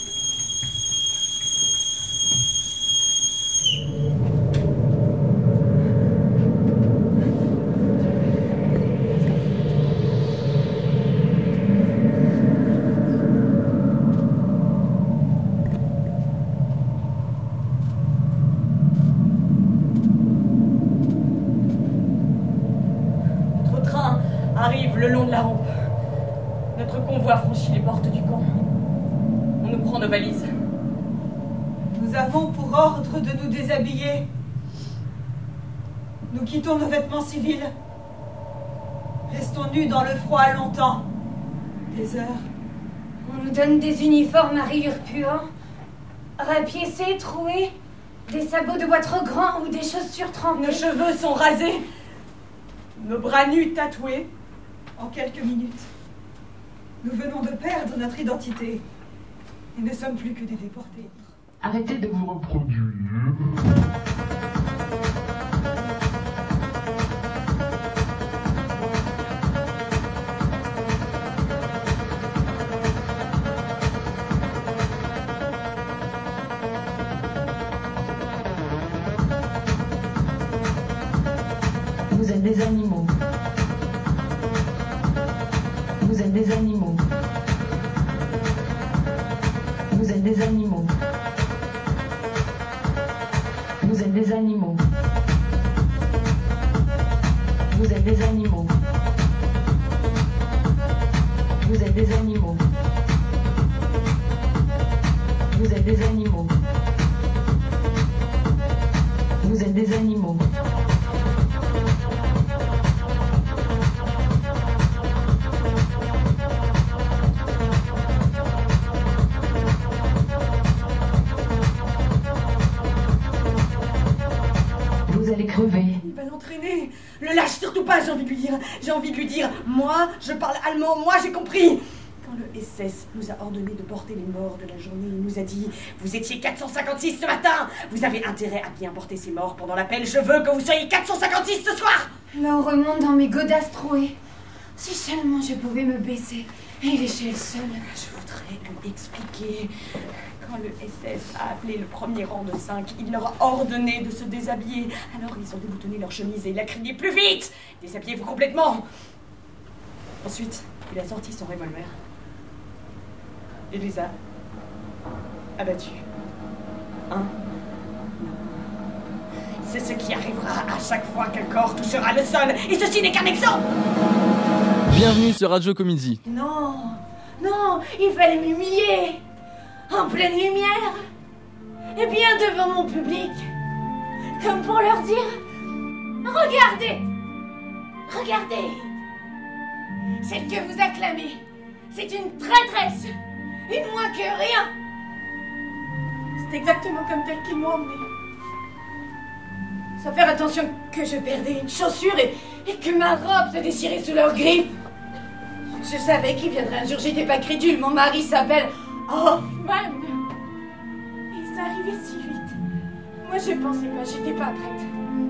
Arrive le long de la rampe. Notre convoi franchit les portes du camp. On nous prend nos valises. Nous avons pour ordre de nous déshabiller. Nous quittons nos vêtements civils. Restons nus dans le froid longtemps. Des heures. On nous donne des uniformes à rayures puantes, rapiécés, troués, des sabots de bois trop grands ou des chaussures trempées. Nos cheveux sont rasés. Nos bras nus tatoués. En quelques minutes, nous venons de perdre notre identité et ne sommes plus que des déportés. Arrêtez de vous reproduire. Vous êtes des animaux. Vous êtes des animaux. Vous êtes des animaux. Vous êtes des animaux. Vous êtes des animaux. Vous êtes des animaux. Vous êtes des animaux. Vous êtes des animaux. Crever. Il va l'entraîner. Le lâche surtout pas, j'ai envie de lui dire. J'ai envie de lui dire, moi, je parle allemand, moi, j'ai compris. Quand le SS nous a ordonné de porter les morts de la journée, il nous a dit, vous étiez 456 ce matin. Vous avez intérêt à bien porter ces morts pendant l'appel. Je veux que vous soyez 456 ce soir. L'eau remonte dans mes godasses trouées. Si seulement je pouvais me baisser et lécher le sol. Je voudrais lui expliquer. Quand le SS a appelé le premier rang de 5, il leur a ordonné de se déshabiller. Alors ils ont déboutonné leur chemise et il a crié plus vite. Déshabillez-vous complètement. Ensuite, il a sorti son revolver. Il les a abattus. Un. C'est ce qui arrivera à chaque fois qu'un corps touchera le sol. Et ceci n'est qu'un exemple. Bienvenue sur Radio Comédie. Non, non, il fallait m'humilier. En pleine lumière. Et bien devant mon public. Comme pour leur dire... Regardez. Regardez. Celle que vous acclamez, c'est une traîtresse. Une moins que rien. C'est exactement comme tel qu'ils m'ont emmené. Sans faire attention que je perdais une chaussure et que ma robe se déchirait sous leurs griffes. Je savais qu'il viendrait un jour, j'étais pas crédule. Mon mari s'appelle Hoffman. Et ça arrivait si vite. Moi je pensais pas, j'étais pas prête.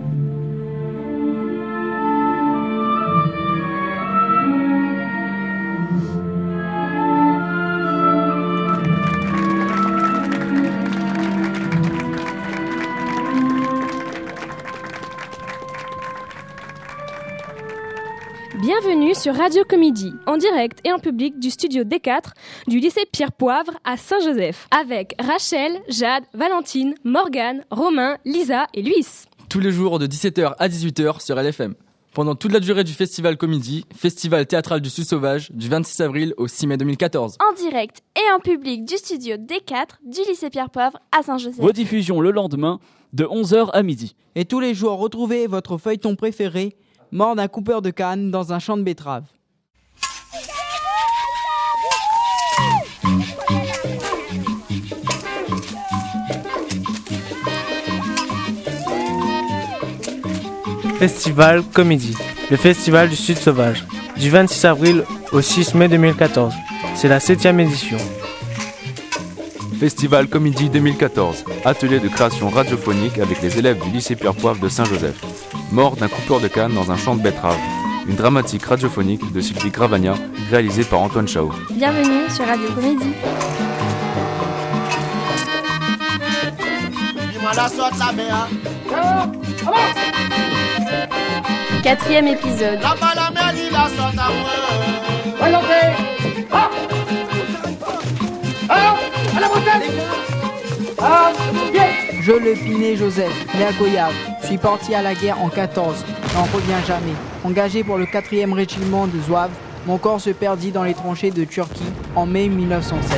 Bienvenue sur Radio Comédie, en direct et en public du studio D4 du lycée Pierre Poivre à Saint-Joseph, avec Rachel, Jade, Valentine, Morgane, Romain, Lisa et Luis. Tous les jours de 17h à 18h sur LFM. Pendant toute la durée du Festival Comédie, festival théâtral du Sud Sauvage, du 26 avril au 6 mai 2014. En direct et en public du studio D4 du lycée Pierre Poivre à Saint-Joseph. Rediffusion le lendemain de 11h à midi. Et tous les jours, retrouvez votre feuilleton préféré, mort d'un coupeur de canne dans un champ de betteraves. Festival Comédie, le festival du Sud Sauvage, du 26 avril au 6 mai 2014. C'est la 7e édition. Festival Comédie 2014, atelier de création radiophonique avec les élèves du lycée Pierre Poivre de Saint-Joseph. Mort d'un coupeur de canne dans un champ de betteraves. Une dramatique radiophonique de Sylvie Gravagna, réalisée par Antoine Chao. Bienvenue sur Radio Comédie. Quatrième épisode. Je le Pinet Joseph, né à Goyave. Je suis parti à la guerre en 14, n'en reviens jamais. Engagé pour le 4e régiment de Zouave, mon corps se perdit dans les tranchées de Turquie en mai 1916.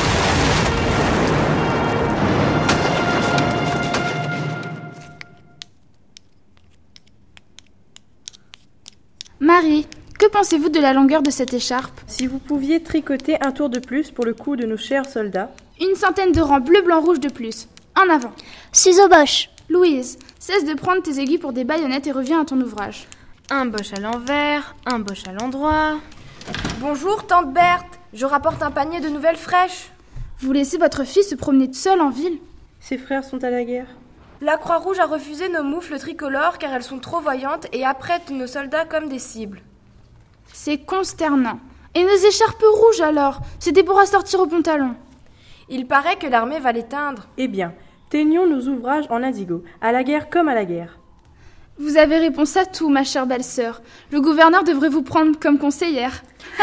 Marie, que pensez-vous de la longueur de cette écharpe? Si vous pouviez tricoter un tour de plus pour le cou de nos chers soldats. Une centaine de rangs bleu-blanc-rouge de plus. En avant. Ciseaux Bosch. Louise, cesse de prendre tes aiguilles pour des baïonnettes et reviens à ton ouvrage. Un Bosch à l'envers, un Bosch à l'endroit. Bonjour, tante Berthe. Je rapporte un panier de nouvelles fraîches. Vous laissez votre fille se promener seule en ville? Ses frères sont à la guerre. La Croix-Rouge a refusé nos moufles tricolores car elles sont trop voyantes et apprêtent nos soldats comme des cibles. C'est consternant. Et nos écharpes rouges alors? C'était pour assortir au pantalon. Il paraît que l'armée va l'éteindre. Eh bien, teignons nos ouvrages en indigo, à la guerre comme à la guerre. Vous avez réponse à tout, ma chère belle-sœur. Le gouverneur devrait vous prendre comme conseillère.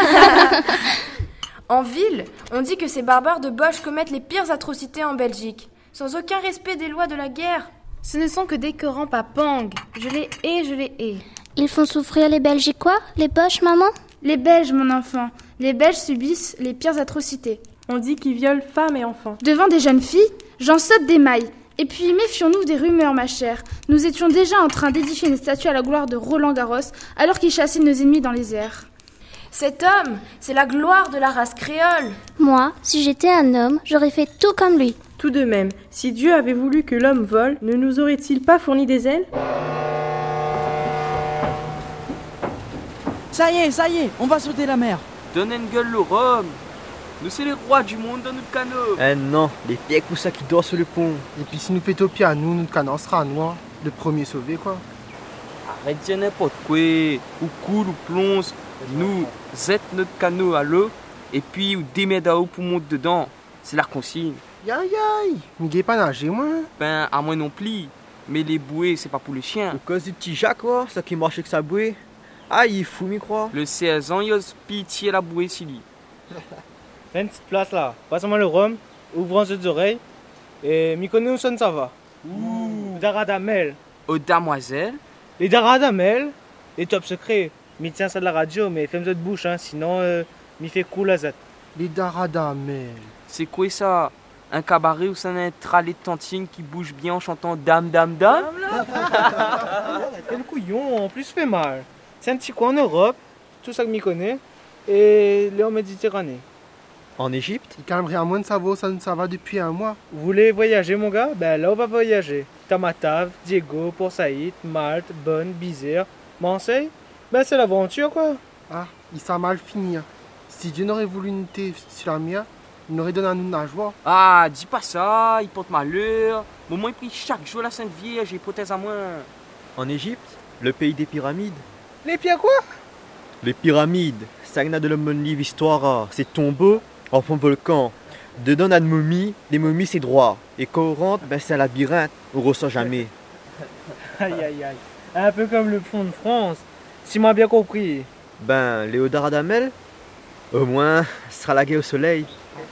En ville, on dit que ces barbares de Bosch commettent les pires atrocités en Belgique, sans aucun respect des lois de la guerre. Ce ne sont que des corans papang. Je les hais. Ils font souffrir les Belgiquois, les Boches, maman? Les Belges, mon enfant. Les Belges subissent les pires atrocités. On dit qu'ils violent femmes et enfants. Devant des jeunes filles, j'en saute des mailles. Et puis méfions-nous des rumeurs, ma chère. Nous étions déjà en train d'édifier une statue à la gloire de Roland Garros, alors qu'il chassait nos ennemis dans les airs. Cet homme, c'est la gloire de la race créole. Moi, si j'étais un homme, j'aurais fait tout comme lui. Tout de même, si Dieu avait voulu que l'homme vole, ne nous aurait-il pas fourni des ailes? Ça y est, on va sauter la mer. Donnez une gueule le rhum. Nous, c'est les rois du monde dans notre canot. Eh non, les pieds ou ça qui dorment sur le pont. Et puis si nous fait topier à nous, notre canot sera à nous, hein. Le premier sauvé, quoi. Arrête de dire n'importe quoi. Ou coule ou plonge. Nous, zette notre canot à l'eau. Et puis, ou démerde à eau pour monter dedans. C'est la consigne. Aïe, m'y pas nager, moi. Ben, à moi non plus. Mais les bouées, c'est pas pour les chiens. Au cause du petit Jacques, quoi, ça qui marche avec sa bouée. Ah, il est fou, m'y croit. Le 16 ans, il ose pitié la bouée, Silly. Fais une petite place là, passe-moi le rhum, ouvrons les oreilles, et m'y connais où ça va. Ouh, Daradamel, aux damoiselles. Les daradamel, les top secrets. Mais tiens ça de la radio, mais fais-moi de bouche, hein, sinon m'y fait cool à zat. Les daradamel. C'est quoi ça? Un cabaret où ça n'a un tralé de tantine qui bouge bien en chantant dame, dame, dame? Quel couillon, en plus fait mal. C'est un petit coin en Europe, tout ça que m'y connaît, et les en Méditerranée. En Égypte? Il calmerait à moins de savoir ça va depuis un mois. Vous voulez voyager mon gars? Ben là on va voyager. Tamatave, Diego, Port Saïd, Malte, Bonne, Bizère, Marseille. Ben c'est l'aventure quoi. Ah, il s'est mal finir. Si Dieu n'aurait voulu une thé sur la mienne, il n'aurait donné à nous de la joie. Ah, dis pas ça, il porte malheur. Moi, il prie chaque jour la Sainte Vierge et protège à moi. En Égypte? Le pays des pyramides? Les pires quoi? Les pyramides, ça n'a de l'homme livre histoire, c'est tombeau en fond volcan. Dedans on a de momies, les momies c'est droit. Et quand on rentre, ben c'est un labyrinthe, on ressort jamais. Aïe aïe aïe, un peu comme le fond de France, si m'a bien compris. Ben, Léo Daradamel, au moins, ce sera la guerre au soleil.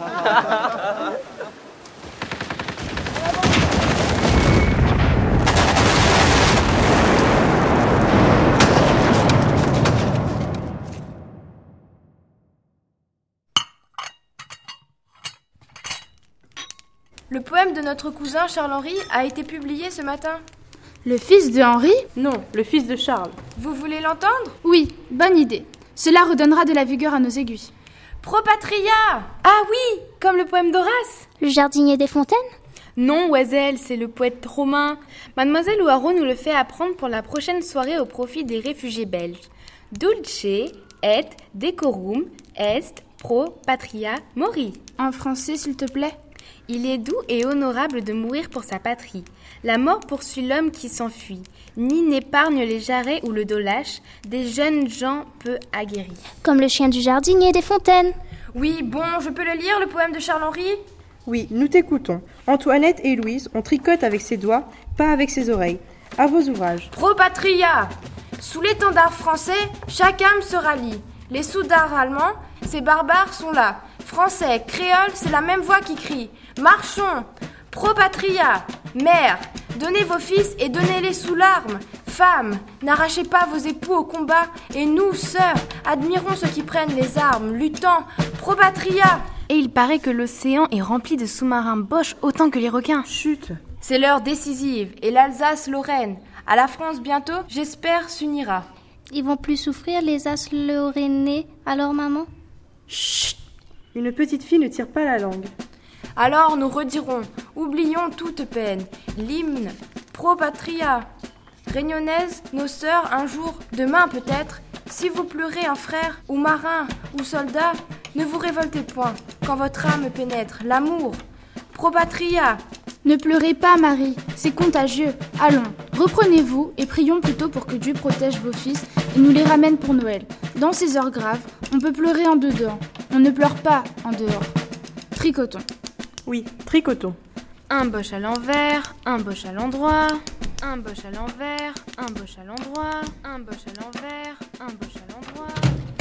Le poème de notre cousin Charles-Henri a été publié ce matin. Le fils de Henri? Non, le fils de Charles. Vous voulez l'entendre? Oui, bonne idée. Cela redonnera de la vigueur à nos aiguilles. Pro Patria! Ah oui, comme le poème d'Horace. Le jardinier des fontaines? Non, Oiselle, c'est le poète romain. Mademoiselle Ouaro nous le fait apprendre pour la prochaine soirée au profit des réfugiés belges. Dulce et decorum est pro patria mori. En français, s'il te plaît. Il est doux et honorable de mourir pour sa patrie. La mort poursuit l'homme qui s'enfuit. Ni n'épargne les jarrets ou le dos lâche des jeunes gens peu aguerris. Comme le chien du jardinier des fontaines. Oui, bon, je peux le lire, le poème de Charles-Henri? Oui, nous t'écoutons. Antoinette et Louise, on tricote avec ses doigts, pas avec ses oreilles. À vos ouvrages. Pro Patria! Sous l'étendard français, chaque âme se rallie. Les soudards allemands, ces barbares sont là. Français, créoles, c'est la même voix qui crie. Marchons! Pro Patria! Mères, donnez vos fils et donnez-les sous l'arme. Femmes, n'arrachez pas vos époux au combat. Et nous, sœurs, admirons ceux qui prennent les armes, luttant. Pro Patria! Et il paraît que l'océan est rempli de sous-marins Bosch autant que les requins. Chut! C'est l'heure décisive, et l'Alsace-Lorraine, à la France bientôt, j'espère, s'unira. Ils vont plus souffrir, les As-Lorrainais, alors maman? Chut! Une petite fille ne tire pas la langue. Alors nous redirons, oublions toute peine, l'hymne Pro Patria. Réunionnaises, nos sœurs, un jour, demain peut-être, si vous pleurez un frère, ou marin, ou soldat, ne vous révoltez point, quand votre âme pénètre l'amour. Pro Patria. Ne pleurez pas, Marie, c'est contagieux. Allons, reprenez-vous et prions plutôt pour que Dieu protège vos fils et nous les ramène pour Noël. Dans ces heures graves, on peut pleurer en dedans, on ne pleure pas en dehors. Tricotons. Oui, tricotons. Un Bosch à l'envers, un Bosch à l'endroit, un Bosch à l'envers, un Bosch à l'endroit, un Bosch à l'envers, un Bosch à l'endroit.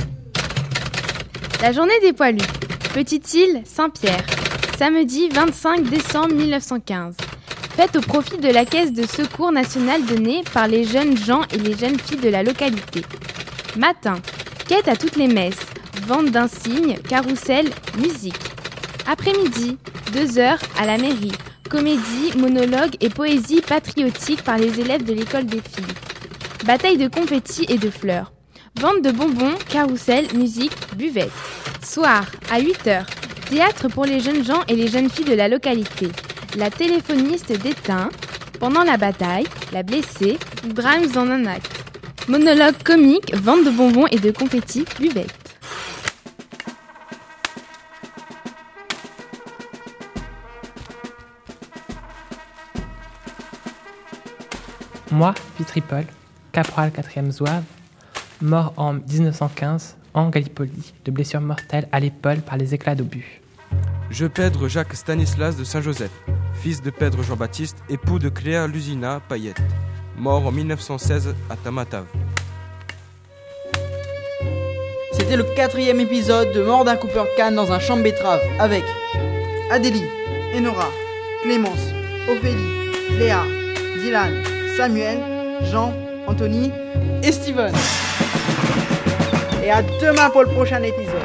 La journée des poilus. Petite île, Saint-Pierre. Samedi 25 décembre 1915. Fête au profit de la caisse de secours nationale donnée par les jeunes gens et les jeunes filles de la localité. Matin. Quête à toutes les messes. Vente d'insignes, carrousel, musique. Après-midi. 2 heures à la mairie. Comédie, monologue et poésie patriotique par les élèves de l'école des filles. Bataille de confettis et de fleurs. Vente de bonbons, carrousel, musique, buvette. Soir, à 8 heures. Théâtre pour les jeunes gens et les jeunes filles de la localité. La téléphoniste déteint. Pendant la bataille, la blessée, Brahms en un acte. Monologue comique, vente de bonbons et de confettis, buvette. Moi, Pitripol, caporal 4e zouave, mort en 1915 en Gallipoli, de blessures mortelles à l'épaule par les éclats d'obus. Je, Pèdre Jacques Stanislas de Saint-Joseph, fils de Pèdre Jean-Baptiste, époux de Cléa Lusina Payette, mort en 1916 à Tamatave. C'était le 4e épisode de Mort d'un coupeur de canne dans un champ de betterave avec Adélie, Enora, Clémence, Ophélie, Léa, Dylan, Samuel, Jean, Anthony et Steven. Et à demain pour le prochain épisode.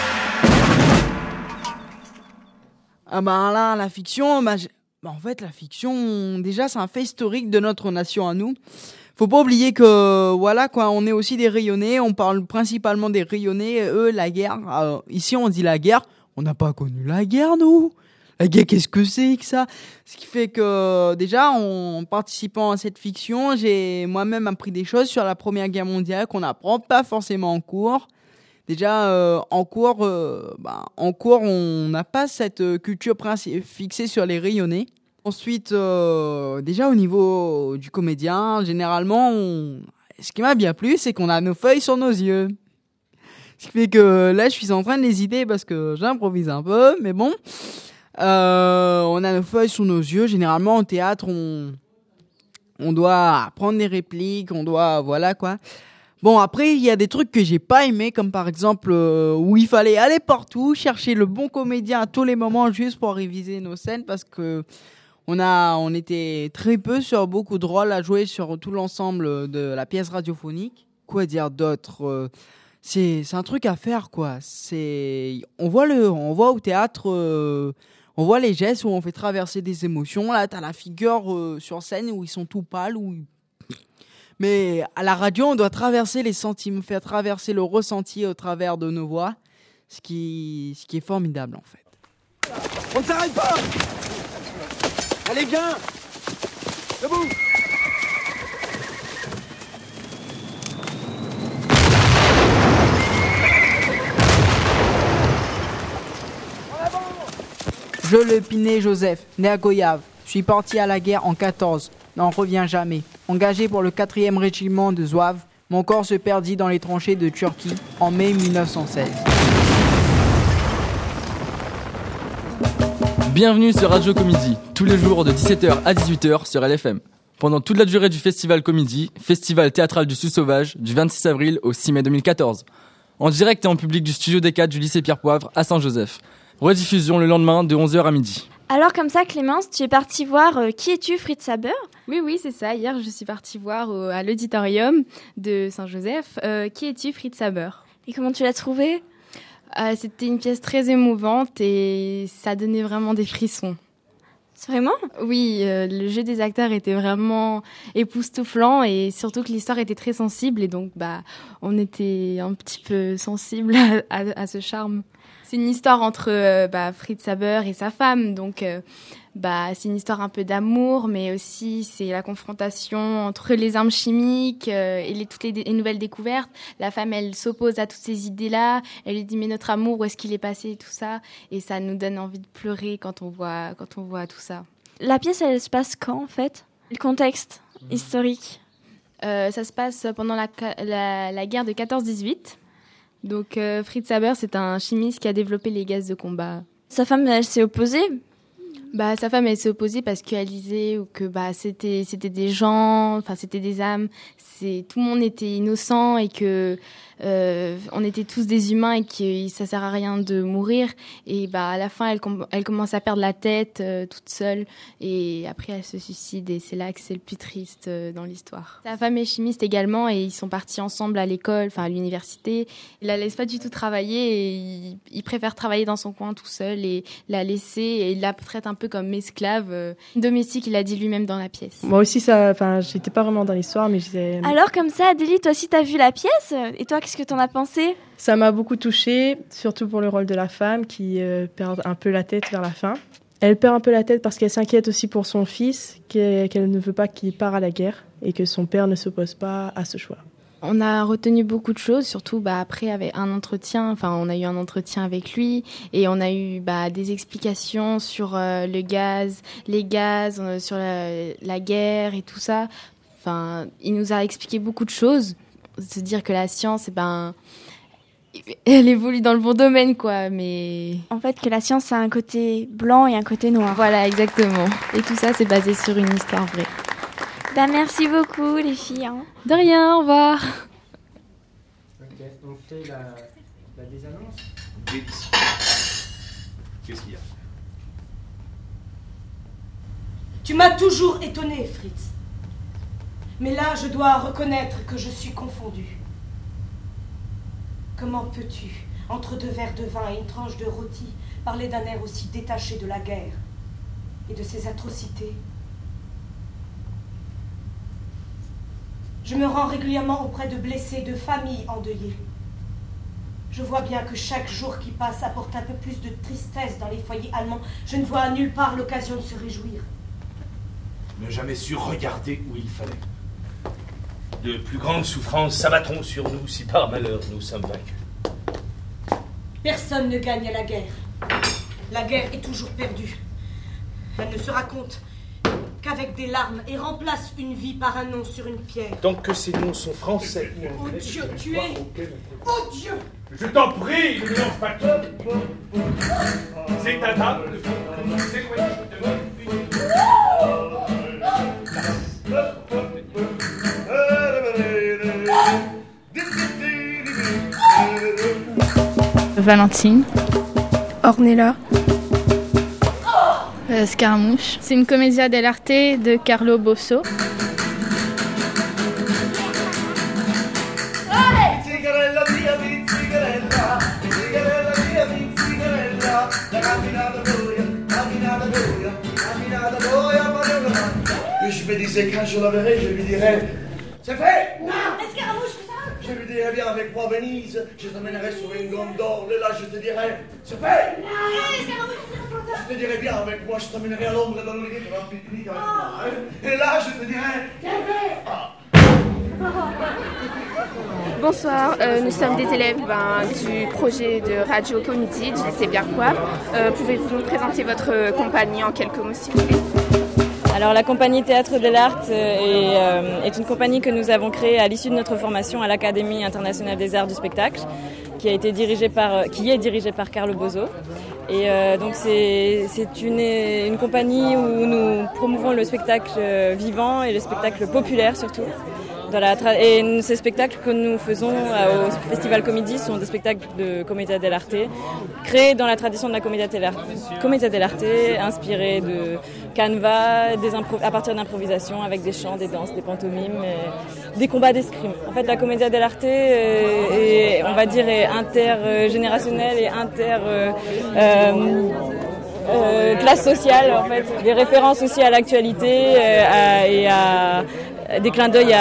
Ah bah là, la fiction, en fait, la fiction, déjà, c'est un fait historique de notre nation à nous. Faut pas oublier que, voilà, quoi, on est aussi des rayonnés, on parle principalement des rayonnés, eux, la guerre. Alors, ici, on dit la guerre, on n'a pas connu la guerre, nous. La guerre, qu'est-ce que c'est que ça? Ce qui fait que, déjà, en participant à cette fiction, j'ai moi-même appris des choses sur la Première Guerre mondiale qu'on n'apprend pas forcément en cours. Déjà, en cours, on n'a pas cette culture fixée sur les rayonnés. Ensuite, déjà au niveau du comédien, généralement, ce qui m'a bien plu, c'est qu'on a nos feuilles sur nos yeux. Ce qui fait que là, je suis en train de hésiter parce que j'improvise un peu, mais bon. On a nos feuilles sur nos yeux. Généralement, au théâtre, on doit apprendre des répliques, on doit, voilà quoi. Bon, après, il y a des trucs que j'ai pas aimé, comme par exemple où il fallait aller partout, chercher le bon comédien à tous les moments juste pour réviser nos scènes, parce que on était très peu sur beaucoup de rôles à jouer sur tout l'ensemble de la pièce radiophonique. Quoi dire d'autre? C'est un truc à faire, quoi. On voit au théâtre, on voit les gestes où on fait traverser des émotions. Là, t'as la figure sur scène où ils sont tout pâles, mais à la radio, on doit traverser les sentiments, faire traverser le ressenti au travers de nos voix, ce qui est formidable en fait. On ne s'arrête pas! Allez, viens! Debout! Je le Pinet Joseph, né à Goyave. Je suis parti à la guerre en 14. N'en reviens jamais. Engagé pour le 4e régiment de Zouave, mon corps se perdit dans les tranchées de Turquie en mai 1916. Bienvenue sur Radio Comédie, tous les jours de 17h à 18h sur LFM. Pendant toute la durée du Festival Comédie, festival théâtral du Sous Sauvage, du 26 avril au 6 mai 2014. En direct et en public du studio D4 du lycée Pierre Poivre à Saint-Joseph. Rediffusion le lendemain de 11h à midi. Alors comme ça, Clémence, tu es partie voir Qui es-tu, Fritz Saber? Oui, c'est ça. Hier, je suis partie voir à l'auditorium de Saint-Joseph Qui es-tu, Fritz Saber. Et comment tu l'as trouvé? C'était une pièce très émouvante et ça donnait vraiment des frissons. Vraiment? Oui, le jeu des acteurs était vraiment époustouflant et surtout que l'histoire était très sensible et donc on était un petit peu sensible à ce charme. C'est une histoire entre Fritz Saber et sa femme, donc c'est une histoire un peu d'amour, mais aussi c'est la confrontation entre les armes chimiques et toutes les nouvelles découvertes. La femme, elle s'oppose à toutes ces idées-là, elle lui dit mais notre amour, où est-ce qu'il est passé, tout ça, et ça nous donne envie de pleurer quand on voit tout ça. La pièce, elle se passe quand en fait? Le contexte historique? Ça se passe pendant la guerre de 14-18. Donc Fritz Saber, c'est un chimiste qui a développé les gaz de combat. Sa femme, elle s'est opposée? Sa femme, elle s'est opposée parce qu'elle disait que c'était des gens, enfin c'était des âmes, tout le monde était innocent et que on était tous des humains et que ça sert à rien de mourir. Et à la fin, elle commence à perdre la tête toute seule et après elle se suicide et c'est là que c'est le plus triste dans l'histoire. Sa femme est chimiste également et ils sont partis ensemble à l'école, enfin à l'université. Il la laisse pas du tout travailler et il préfère travailler dans son coin tout seul et la laisser et il la traite un peu comme esclave domestique, il l'a dit lui-même dans la pièce. Moi aussi, j'étais pas vraiment dans l'histoire, mais j'étais... Alors comme ça, Adélie, toi aussi t'as vu la pièce? Et toi, qu'est-ce que t'en as pensé? Ça m'a beaucoup touchée, surtout pour le rôle de la femme qui perd un peu la tête vers la fin. Elle perd un peu la tête parce qu'elle s'inquiète aussi pour son fils, qu'elle ne veut pas qu'il parte à la guerre et que son père ne s'oppose pas à ce choix. On a retenu beaucoup de choses, surtout après avec un entretien. Enfin, on a eu un entretien avec lui et on a eu des explications sur les gaz, sur la guerre et tout ça. Enfin, il nous a expliqué beaucoup de choses. Se dire que la science, elle évolue dans le bon domaine, quoi. Mais en fait, que la science a un côté blanc et un côté noir. Voilà, exactement. Et tout ça, c'est basé sur une histoire vraie. Merci beaucoup les filles. Hein. De rien, au revoir. Ok, on fait la désannonce. Qu'est-ce qu'il y a? Tu m'as toujours étonné, Fritz. Mais là, je dois reconnaître que je suis confondue. Comment peux-tu, entre 2 verres de vin et une tranche de rôti, parler d'un air aussi détaché de la guerre et de ses atrocités? Je me rends régulièrement auprès de blessés, de familles endeuillées. Je vois bien que chaque jour qui passe apporte un peu plus de tristesse dans les foyers allemands. Je ne vois nulle part l'occasion de se réjouir. Ne jamais su regarder où il fallait. De plus grandes souffrances s'abattront sur nous si par malheur nous sommes vaincus. Personne ne gagne à la guerre. La guerre est toujours perdue. Elle ne se raconte qu'avec des larmes et remplace une vie par un nom sur une pierre. Tant que ces noms sont français ou anglais, Dieu, tu es... Oh Dieu! Je t'en prie, ne mélange pas tout. C'est ta table, c'est quoi je te donne Valentine. Ornella. Scaramouche. C'est une commedia dell'arte de Carlo Bosso. Je me disais quand je la verrai, je lui dirai c'est fait. Non, Escaramouche, je lui dirai viens avec moi à Venise, je t'emmènerai sur une gondole et là je te dirai c'est fait. Je te dirai viens avec moi, je t'emmènerai à Londres dans le lit pour un pique-nique avec moi. Et là je te dirai c'est fait. Bonsoir, nous sommes des élèves du projet de Radio Comedy du lycée Pierre-Poivre. Pouvez-vous nous présenter votre compagnie en quelques mots s'il vous plaît? Alors la compagnie Théâtre de l'Art est une compagnie que nous avons créée à l'issue de notre formation à l'Académie internationale des arts du spectacle, qui est dirigée par Carlo Bosso. Et donc c'est une compagnie où nous promouvons le spectacle vivant et le spectacle populaire surtout. Et ces spectacles que nous faisons au Festival Comédie sont des spectacles de Commedia dell'arte, créés dans la tradition de la Commedia dell'arte, inspirés de canevas, à partir d'improvisation, avec des chants, des danses, des pantomimes, des combats d'escrime. En fait, la Commedia dell'arte est, on va dire, intergénérationnelle et classe sociale, en fait. Des références aussi à l'actualité et à des clins d'œil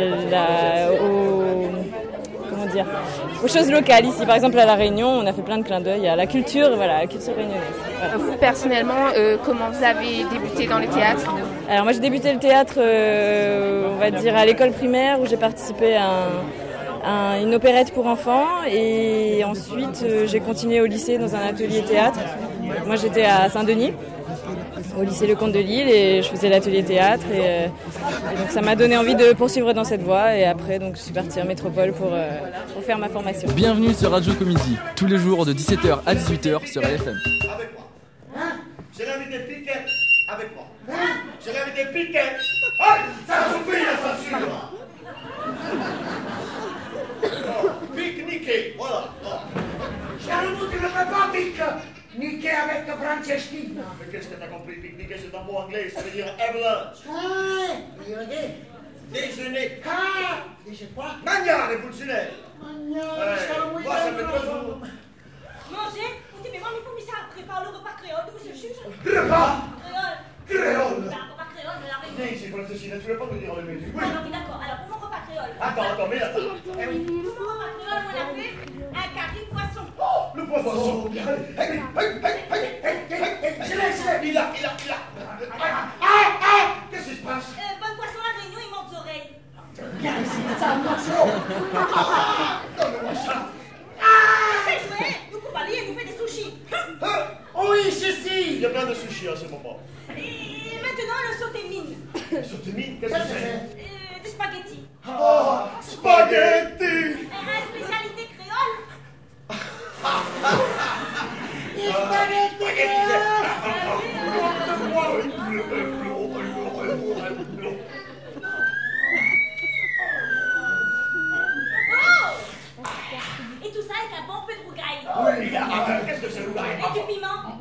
aux choses locales ici. Par exemple, à La Réunion, on a fait plein de clins d'œil à la culture, la culture réunionnaise. Voilà. Vous, personnellement, comment vous avez débuté dans le théâtre? Alors moi, j'ai débuté le théâtre, on va dire, à l'école primaire, où j'ai participé à une opérette pour enfants. Et ensuite, j'ai continué au lycée dans un atelier théâtre. Moi, j'étais à Saint-Denis, au lycée Le Comte de Lille, et je faisais l'atelier théâtre et donc ça m'a donné envie de poursuivre dans cette voie, et après donc je suis partie en métropole pour faire ma formation. Bienvenue sur Radio Comédie, tous les jours de 17h à 18h sur LFM. Avec moi. J'ai l'invité Piquet avec moi. J'ai l'invité Piquet. Oh, ça s'oublie la censure. Pique-niquer, voilà. Charles, tu ne peux pas pique-niquer avec Franceschina. Mais qu'est-ce que t'as compris? Pique-niquer, c'est un mot anglais, ça veut dire have lunch. Déjeuner. Déjeuner quoi? Mangiare, pulcinelle. Moi, ça fait 3 jours. Manger? Mais moi, il faut ça prépare le repas créole de monsieur Chuche. Repas? Créole. Le repas créole de la Réunion. Mais c'est Franceschina, tu veux pas me dire le menu? Oui. Non, d'accord. Alors, pour mon repas créole. Attends, mais attends. Eh oui. Pour mon repas créole, on a fait un carré poisson. Oh, le poisson. Il a. Qu'est-ce qui se passe? Bon poisson à Réunion, il manque d'oreilles. Viens ici, ça un morceau. Donne-moi ça. C'est joué. Nous pouvons aller et nous faire des sushis. Oui, ceci. Il y a plein de sushis à ce moment. Et maintenant, le sauté mine. Le sauté mine, qu'est-ce que c'est? Des spaghettis. Oh, spaghetti. Une spécialité créole. Et tout ça avec un bon peu de rougaille. Oui, qu'est-ce que c'est rougaille? Et du piment.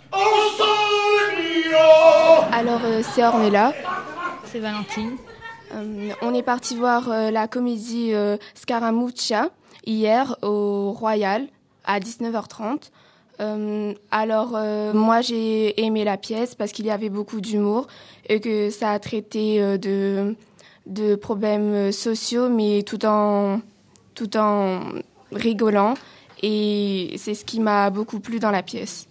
Alors, c'est Ornella. C'est Valentine. On est parti voir la comédie Scaramuccia hier au Royal à 19h30. Moi j'ai aimé la pièce parce qu'il y avait beaucoup d'humour et que ça a traité de problèmes sociaux, mais tout en rigolant, et c'est ce qui m'a beaucoup plu dans la pièce.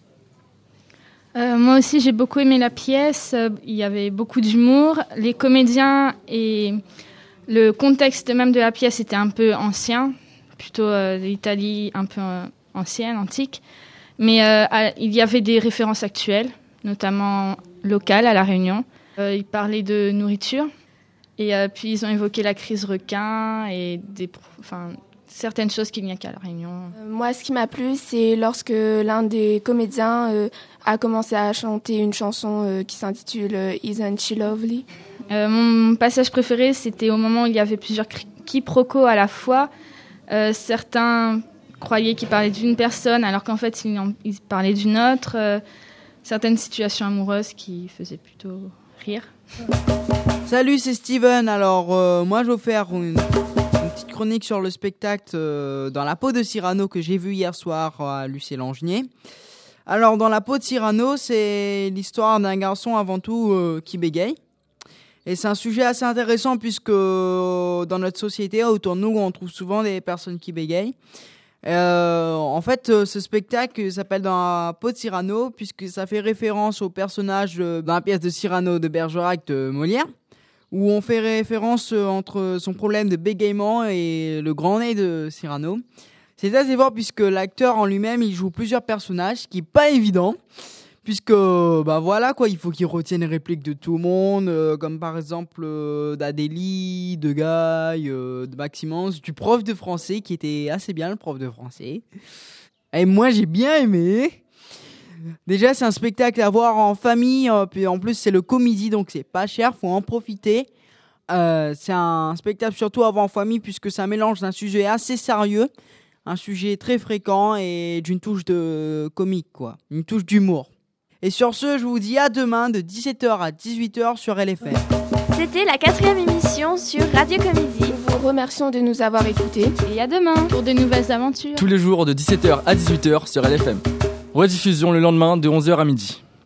Moi aussi j'ai beaucoup aimé la pièce, il y avait beaucoup d'humour, les comédiens et le contexte même de la pièce était un peu ancien, plutôt l'Italie un peu ancienne, antique, mais il y avait des références actuelles, notamment locales à La Réunion. Ils parlaient de nourriture et puis ils ont évoqué la crise requin et certaines choses qu'il n'y a qu'à La Réunion. Moi, ce qui m'a plu, c'est lorsque l'un des comédiens a commencé à chanter une chanson qui s'intitule « Isn't She Lovely ». Mon passage préféré, c'était au moment où il y avait plusieurs quiproquos à la fois. Certains croyaient qu'ils parlaient d'une personne, alors qu'en fait, ils parlaient d'une autre. Certaines situations amoureuses qui faisaient plutôt rire. Salut, c'est Steven. Alors, moi, je vais faire une petite chronique sur le spectacle Dans la peau de Cyrano que j'ai vu hier soir à Lucé Langenier. Alors, Dans la peau de Cyrano, c'est l'histoire d'un garçon avant tout qui bégaye. Et c'est un sujet assez intéressant puisque dans notre société, autour de nous, on trouve souvent des personnes qui bégayent. En fait, ce spectacle s'appelle Dans la peau de Cyrano puisque ça fait référence au personnage dans la pièce de Cyrano de Bergerac de Molière, où on fait référence entre son problème de bégaiement et le grand nez de Cyrano. C'est assez fort puisque l'acteur en lui-même, il joue plusieurs personnages, ce qui n'est pas évident, puisque il faut qu'il retienne les répliques de tout le monde, comme par exemple d'Adélie, de Guy, de Maximence, du prof de français qui était assez bien, le prof de français. Et moi j'ai bien aimé. Déjà c'est un spectacle à voir en famille, puis en plus c'est le comédie donc c'est pas cher, faut en profiter. C'est un spectacle surtout à voir en famille puisque ça mélange d'un sujet assez sérieux, un sujet très fréquent et d'une touche de comique quoi, une touche d'humour. Et sur ce, je vous dis à demain de 17h à 18h sur LFM. C'était la 4e émission sur Radio Comédie. Nous vous remercions de nous avoir écoutés. Et à demain pour de nouvelles aventures. Tous les jours de 17h à 18h sur LFM. Rediffusion le lendemain de 11h à midi.